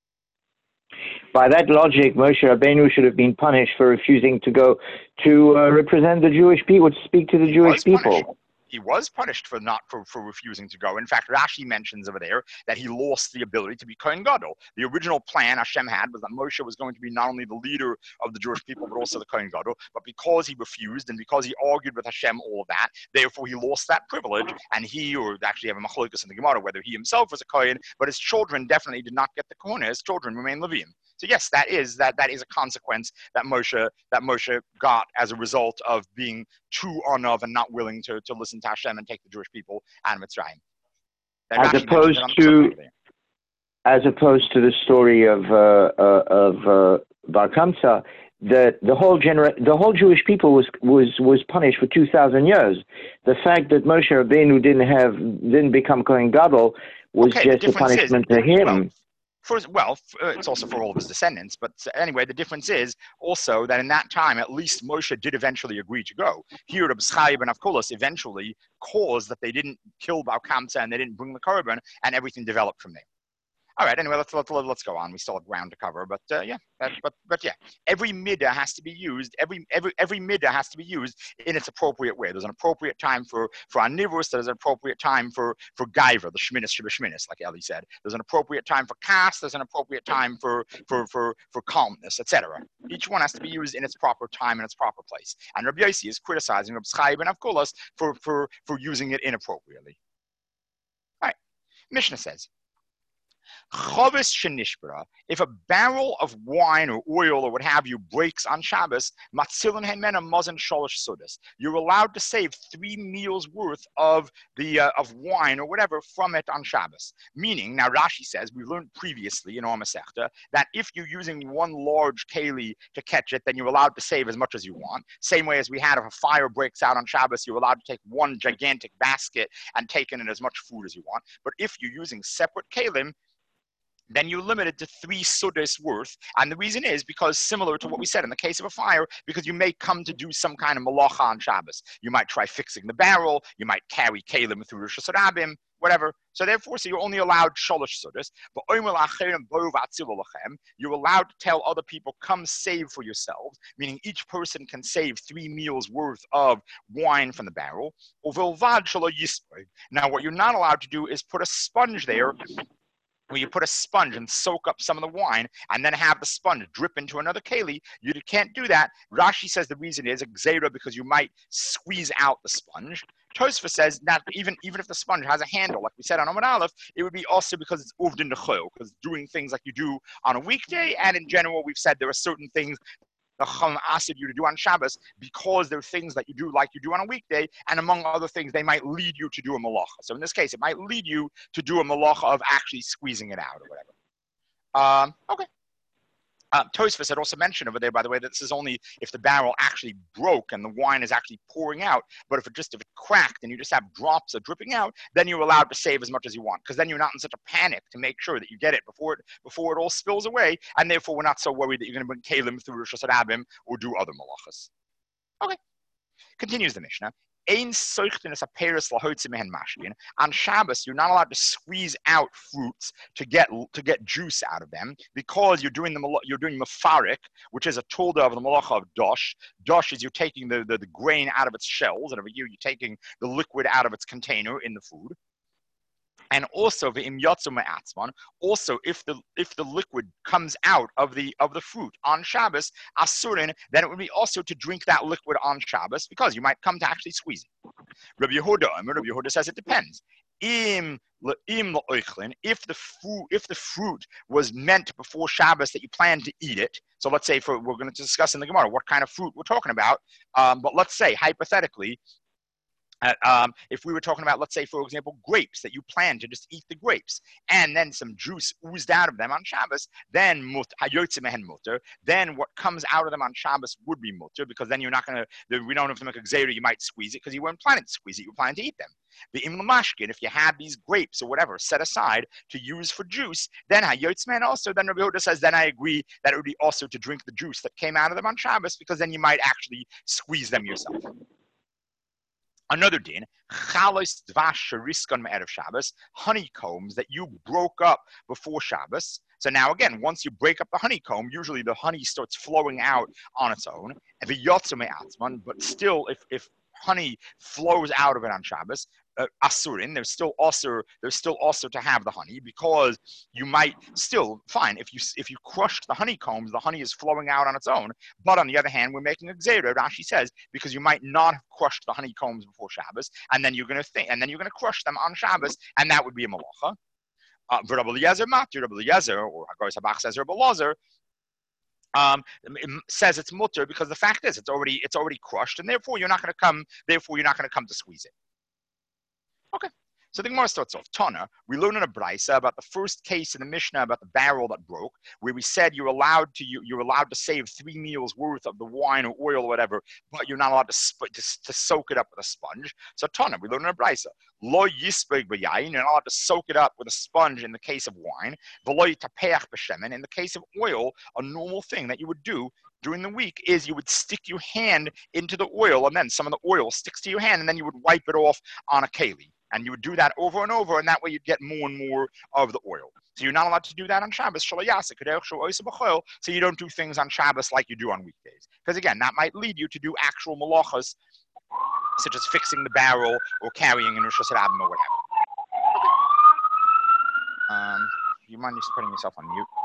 By that logic, Moshe Rabbeinu should have been punished for refusing to go to uh, represent the Jewish people, to speak to the he Jewish people. Punished. He was punished for not for, for refusing to go. In fact, Rashi mentions over there that he lost the ability to be Kohen Gadol. The original plan Hashem had was that Moshe was going to be not only the leader of the Jewish people, but also the Kohen Gadol. But because he refused and because he argued with Hashem all of that, therefore he lost that privilege. And he, or actually have a machlokas in the Gemara, whether he himself was a Kohen, but his children definitely did not get the Kohen. His children remained Leviim. So yes, that is that that is a consequence that Moshe that Moshe got as a result of being too on-of and not willing to, to listen to Hashem and take the Jewish people out of Mitzrayim. As opposed to as opposed to the story of uh, uh, of uh, Bar Kamsa, the the whole genera- the whole Jewish people was was was punished for two thousand years. The fact that Moshe Rabbeinu didn't have didn't become Kohen Gadol was okay, just a punishment is, to him. Well, For, well, it's also for all of his descendants. But anyway, the difference is also that in that time, at least Moshe did eventually agree to go. Here, Reb Chaim ben Avkolos eventually caused that they didn't kill Bar Kamsa and they didn't bring the Korban, and everything developed from there. All right. Anyway, let's let's let's go on. We still have ground to cover, but uh, yeah, that, but but yeah, every midah has to be used. Every every every midah has to be used in its appropriate way. There's an appropriate time for for anivus. There's an appropriate time for for gaiva, the shminis shminis, like Eli said. There's an appropriate time for kas. There's an appropriate time for for for for calmness, et cetera. Each one has to be used in its proper time and its proper place. And Rabbi Yossi is criticizing Reb Chaim ben Avkolos for for for using it inappropriately. All right. Mishnah says, Chavis shenishbara, if a barrel of wine or oil or what have you breaks on Shabbos, matzilin hemena mazon shalosh sodas. You're allowed to save three meals worth of the uh, of wine or whatever from it on Shabbos. Meaning, now Rashi says, we learned previously in our Masechta that if you're using one large keli to catch it, then you're allowed to save as much as you want. Same way as we had if a fire breaks out on Shabbos, you're allowed to take one gigantic basket and take in it as much food as you want. But if you're using separate kelim, then you're limited to three sudas worth. And the reason is because, similar to what we said in the case of a fire, because you may come to do some kind of malacha on Shabbos. You might try fixing the barrel, you might carry kalim through Rosh Hashanah, whatever. So therefore, so you're only allowed shalosh sudas. But you're allowed to tell other people, come save for yourselves, meaning each person can save three meals worth of wine from the barrel. Now, what you're not allowed to do is put a sponge there where you put a sponge and soak up some of the wine and then have the sponge drip into another keli. You can't do that. Rashi says the reason is a gzeira because you might squeeze out the sponge. Tosfos says that even, even if the sponge has a handle, like we said on Amud Aleph, it would be also because it's uvdin dechol, because doing things like you do on a weekday, and in general, we've said there are certain things the Chum asked you to do on Shabbos because there are things that you do like you do on a weekday, and among other things, they might lead you to do a malacha. So in this case, it might lead you to do a malacha of actually squeezing it out or whatever. Um, okay. Uh, Tosfos had also mentioned over there, by the way, that this is only if the barrel actually broke and the wine is actually pouring out. But if it just if it cracked and you just have drops of dripping out, then you're allowed to save as much as you want, because then you're not in such a panic to make sure that you get it before it before it all spills away, and therefore we're not so worried that you're going to bring kalim through Rosh Hashanah or do other malachas. Okay, continues the Mishnah. On Shabbos, you're not allowed to squeeze out fruits to get to get juice out of them, because you're doing the you're doing mafarik, which is a tolda of the malacha of dosh. Dosh is you're taking the, the, the grain out of its shells, and over here you're taking the liquid out of its container in the food. And also the im yatzu me'atzman, also if the if the liquid comes out of the of the fruit on Shabbos, asurin, then it would be also to drink that liquid on Shabbos, because you might come to actually squeeze it. Rabbi Yehuda, Rabbi Yehuda says it depends. Im im if the fruit if the fruit was meant before Shabbos that you plan to eat it. So let's say for we're going to discuss in the Gemara what kind of fruit we're talking about. Um, but let's say hypothetically. Uh, um, if we were talking about, let's say, for example, grapes, that you plan to just eat the grapes, and then some juice oozed out of them on Shabbos, then mut, mutter, then what comes out of them on Shabbos would be mutter, because then you're not going to, we don't have to make a gzeira, you might squeeze it, because you weren't planning to squeeze it, you were planning to eat them. The im lamashkin, if you have these grapes or whatever set aside to use for juice, then hayotzman also, then Rabbi Yehuda says, then I agree that it would be also to drink the juice that came out of them on Shabbos, because then you might actually squeeze them yourself. Another din, chalos dvash sheriskan me'erev Shabbos, honeycombs that you broke up before Shabbos. So now again, once you break up the honeycomb, usually the honey starts flowing out on its own. But still, if if honey flows out of it on Shabbos, uh, asurin, there's still also there's still also to have the honey, because you might still fine if you if you crushed the honeycombs, the honey is flowing out on its own. But on the other hand, we're making a gzeira, Rashi says, because you might not have crushed the honeycombs before Shabbos, and then you're going to think, and then you're going to crush them on Shabbos, and that would be a malacha. Uh, Rabbi Eliezer Matir, Rabbi Eliezer, or Hakaros Habach says Rabbi Eliezer, Um, it says it's mutter, because the fact is it's already it's already crushed, and therefore you're not going to come. Therefore you're not going to come to squeeze it. Okay. So the Gemara starts off. Tana, we learn in a brisa about the first case in the Mishnah about the barrel that broke, where we said you're allowed to you, you're allowed to save three meals worth of the wine or oil or whatever, but you're not allowed to sp- to, to soak it up with a sponge. So Tana, we learn in a brisa. Lo yispeg b'yayin, you're not allowed to soak it up with a sponge in the case of wine. V'lo yitapeach b'shemen, in the case of oil, a normal thing that you would do during the week is you would stick your hand into the oil, and then some of the oil sticks to your hand, and then you would wipe it off on a keli. And you would do that over and over, and that way you'd get more and more of the oil. So you're not allowed to do that on Shabbos. So you don't do things on Shabbos like you do on weekdays. Because again, that might lead you to do actual malachas, such as fixing the barrel or carrying in Rosh Hashanah or whatever. Okay. Um, you mind just putting yourself on mute?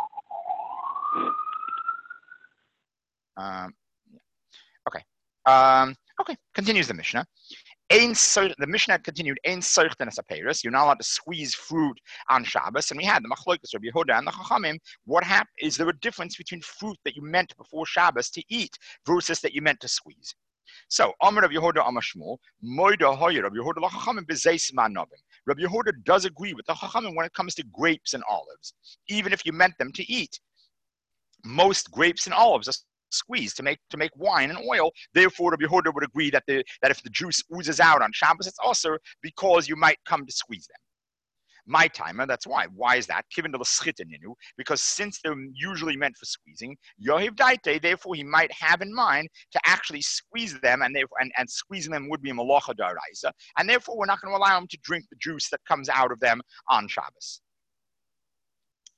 Um, okay. Um, okay. Continues the Mishnah. The Mishnah continued, Ein Seichten as a Paris. You're not allowed to squeeze fruit on Shabbos. And we had the Machlokes, Rabbi Yehuda and the Chachamim. What happened is there a difference between fruit that you meant before Shabbos to eat versus that you meant to squeeze. So, Amar Rabbi Yehuda Amar Shmuel, Moida Hoyer Rabbi Yehuda Lachachamim Bezeis Ma'novim. Rabbi Yehuda does agree with the Chachamim when it comes to grapes and olives, even if you meant them to eat. Most grapes and olives are squeeze to make to make wine and oil. Therefore, Rabbi Yehuda would agree that the that if the juice oozes out on Shabbos, it's also because you might come to squeeze them. My timer, that's why. Why is that? Given to the schitteninu, because since they're usually meant for squeezing, Yohiv Daite, therefore he might have in mind to actually squeeze them, and therefore and, and squeezing them would be a malacha daraisa, and therefore we're not going to allow him to drink the juice that comes out of them on Shabbos.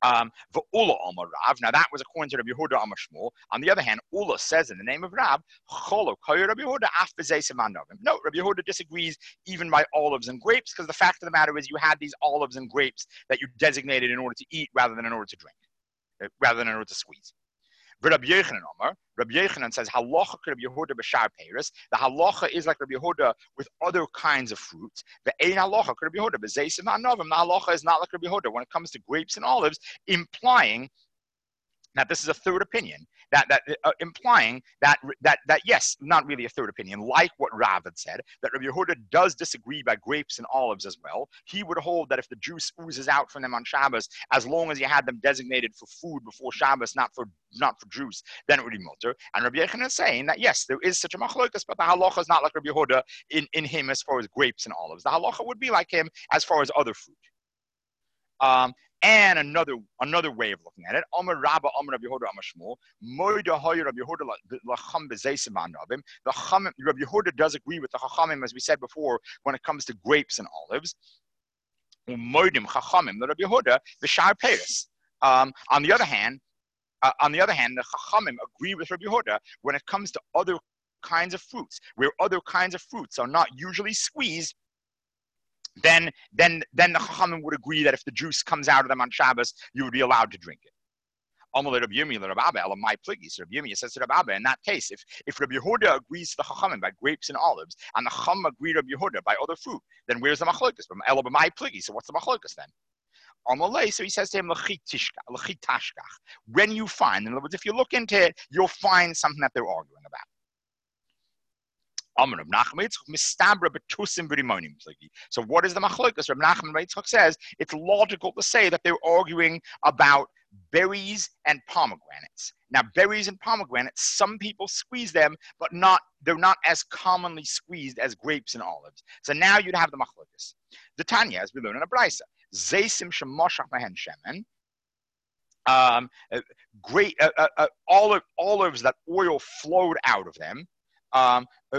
Um, Ula Amar Rav. Now that was according to Rabbi Yehuda Amar Shmuel. On the other hand, Ula says in the name of Rav, Cholo Koyer Rabbi Yehuda Af B'Zeisim Anovim. No, Rabbi Yehuda disagrees even by olives and grapes, because the fact of the matter is you had these olives and grapes that you designated in order to eat rather than in order to drink, rather than in order to squeeze. Rabbi Yochanan Amar, Rabbi Yochanan says halacha Rabbi Yehuda b'shar peiros. The halacha is like Rabbi Yehuda with other kinds of fruits. The ein halacha Rabbi Yehuda b'zeisim ha'novim. The halacha is not like Rabbi Yehuda when it comes to grapes and olives, implying that this is a third opinion, that that uh, implying that that that yes, not really a third opinion, like what Rav had said, that Rabbi Yehuda does disagree by grapes and olives as well. He would hold that if the juice oozes out from them on Shabbos, as long as you had them designated for food before Shabbos, not for not for juice, then it would be mutter. And Rabbi Yochanan is saying that yes, there is such a machlokas, but the halacha is not like Rabbi Yehuda in, in him as far as grapes and olives. The halacha would be like him as far as other fruit. Um, And another another way of looking at it, Amar Rabba, Amar Rabbi Yehuda, Amar Shmuel, Moida Hoyer Rabbi Yehuda lacham b'zeisim anavim. The Chachamim, Rabbi Yehuda does agree with the Chachamim, as we said before, when it comes to grapes and olives. Moidim Chachamim, the Rabbi Yehuda, the Shar Peiros. Um, on the other hand, uh, on the other hand, the Chachamim agree with Rabbi Yehuda when it comes to other kinds of fruits, where other kinds of fruits are not usually squeezed. Then, then, then the Chachamim would agree that if the juice comes out of them on Shabbos, you would be allowed to drink it. Amalei Rabbi Yirmiyah Rabbi Abba Elamai Pligis. Rabbi Yirmiyah says to Rabbi Abba, in that case, if if Rabbi Yehuda agrees to the Chachamim by grapes and olives, and the Chacham agree to Rabbi Yehuda by other fruit, then where's the machlokas from? Elamai Pligis. So what's the machlokas then? Amalei. So he says to him, L'chit tashkach. When you find, in other words, if you look into it, you'll find something that they're arguing about. So what is the machlokas? Reb Nachman Bar Yitzchak says it's logical to say that they're arguing about berries and pomegranates. Now, berries and pomegranates, some people squeeze them, but not they're not as commonly squeezed as grapes and olives. So now you'd have the machlokas. The Tanya, as we learn in a brisa, zeisim shemoshach mehen shemen. Um, uh, great uh, uh, uh, olive olives that oil flowed out of them. Um, or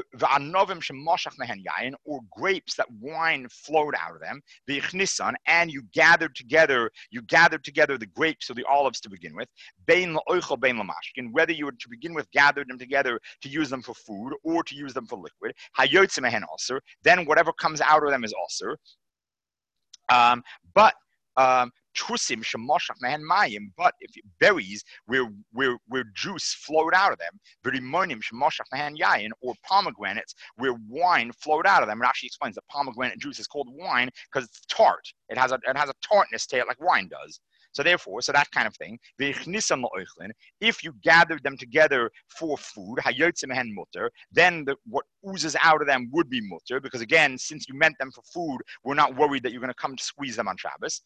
grapes that wine flowed out of them, and you gathered together, you gathered together the grapes or the olives to begin with, and whether you were to begin with gathered them together to use them for food or to use them for liquid, then whatever comes out of them is also. Um, but um, trusim shemoshach mehen mayim, but if berries where where where juice flowed out of them, v'rimonim shemoshach mehen yayin, or pomegranates where wine flowed out of them. It actually explains that pomegranate juice is called wine because it's tart. It has a it has a tartness to it like wine does. So therefore, so that kind of thing. If you gathered them together for food, then the, what oozes out of them would be mutter, because again, since you meant them for food, we're not worried that you're going to come to squeeze them on Shabbos.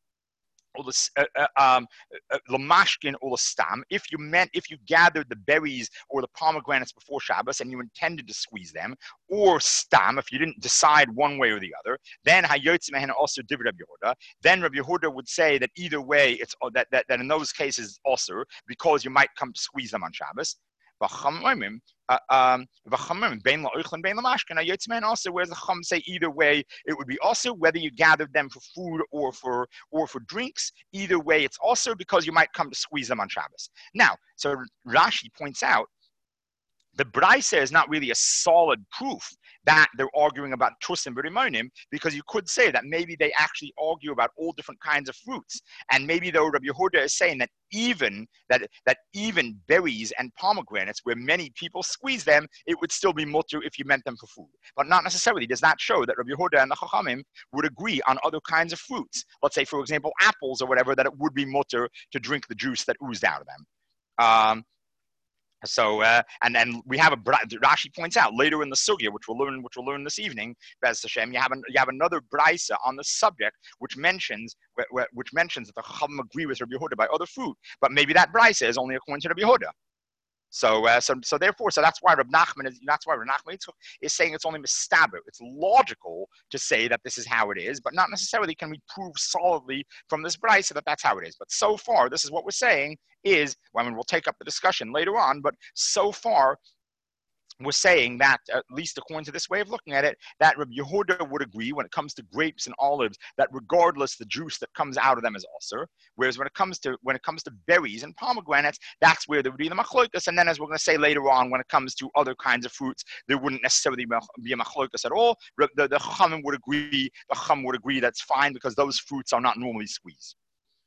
Lamashkin or stam. If you meant, if you gathered the berries or the pomegranates before Shabbos and you intended to squeeze them, or stam, if you didn't decide one way or the other, then hayotzimehen also div Rabbi Yehuda. Then Rabbi Yehuda would say that either way, it's that that, that in those cases also because you might come to squeeze them on Shabbos. Uh, um, also, whereas the Chum say either way, it would be also whether you gathered them for food or for or for drinks. Either way, it's also because you might come to squeeze them on Shabbos. Now, so Rashi points out the Braisa is not really a solid proof that they're arguing about Trusim B'Rimonim, because you could say that maybe they actually argue about all different kinds of fruits. And maybe though Rabbi Yehuda is saying that even that that even berries and pomegranates, where many people squeeze them, it would still be mutter if you meant them for food. But not necessarily does that show that Rabbi Yehuda and the Chachamim would agree on other kinds of fruits. Let's say, for example, apples or whatever, that it would be mutter to drink the juice that oozed out of them. Um, So uh, and then we have a Rashi points out later in the sugya, which we'll learn, which we'll learn this evening. Bez Hashem, you have an, you have another brisa on the subject, which mentions which mentions that the Chachamim agree with Rabbi Yehuda by other fruit, but maybe that brisa is only according to Rabbi Yehuda. So, uh, so, so therefore, so that's why Reb Nachman is. That's why Reb Nachman is saying it's only mistaber. It's logical to say that this is how it is, but not necessarily can we prove solidly from this brisa that that's how it is. But so far, this is what we're saying is. Well, I mean, we'll take up the discussion later on, but so far, we're saying that, at least according to this way of looking at it, that Rabbi Yehuda would agree when it comes to grapes and olives that regardless the juice that comes out of them is also. Whereas when it comes to when it comes to berries and pomegranates, that's where there would be the machlokas. And then, as we're going to say later on, when it comes to other kinds of fruits, there wouldn't necessarily be a machlokas at all. The the, the Chachamim would agree. The Chacham would agree that's fine because those fruits are not normally squeezed.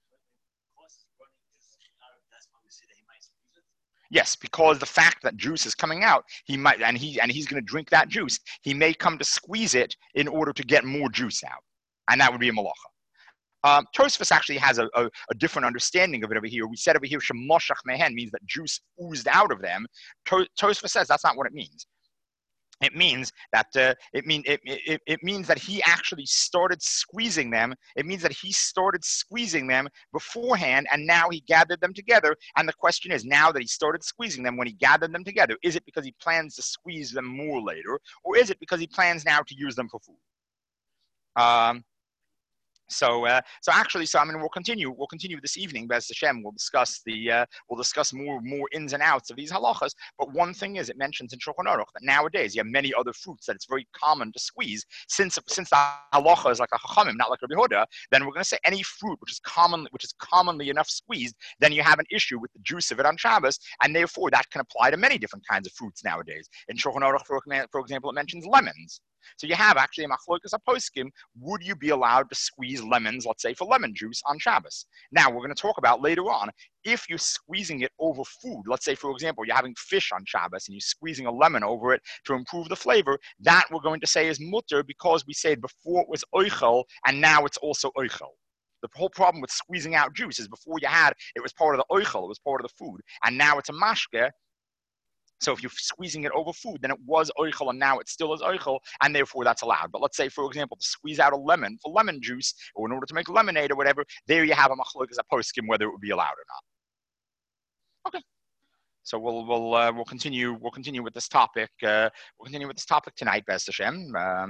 Yes, because the fact that juice is coming out, he might, and he and he's going to drink that juice. He may come to squeeze it in order to get more juice out, and that would be a malacha. Um, Tosfos actually has a, a, a different understanding of it over here. We said over here, shemoshach mehen means that juice oozed out of them. Tosfos says that's not what it means. It means that uh, it mean it, it it means that he actually started squeezing them. It means that he started squeezing them beforehand, and now he gathered them together. And the question is, now that he started squeezing them, when he gathered them together, is it because he plans to squeeze them more later, or is it because he plans now to use them for food? Um, So, uh, so actually, so I mean, we'll continue. We'll continue this evening, Bez Hashem. We'll discuss the, uh, we'll discuss more, more ins and outs of these halachas. But one thing is, it mentions in Shulchan Aruch that nowadays you have many other fruits that it's very common to squeeze. Since, since the halacha is like a chachamim, not like Rabbi Yehuda, then we're going to say any fruit which is common, which is commonly enough squeezed, then you have an issue with the juice of it on Shabbos, and therefore that can apply to many different kinds of fruits nowadays. In Shulchan Aruch, for, for example, it mentions lemons. So you have actually a machlokas aposkim. Would you be allowed to squeeze lemons, let's say, for lemon juice on Shabbos? Now, we're going to talk about later on, if you're squeezing it over food, let's say, for example, you're having fish on Shabbos and you're squeezing a lemon over it to improve the flavor, that we're going to say is mutter because we said before it was oichel and now it's also oichel. The whole problem with squeezing out juice is before you had, it was part of the oichel, it was part of the food, and now it's a mashke. So if you're squeezing it over food, then it was oichel and now it still is oichel, and therefore that's allowed. But let's say, for example, to squeeze out a lemon for lemon juice, or in order to make lemonade or whatever, there you have a machlokas aposkim whether it would be allowed or not. Okay. So we'll we'll uh, we'll continue we'll continue with this topic. Uh, we'll continue with this topic tonight, B'ez Hashem. Um,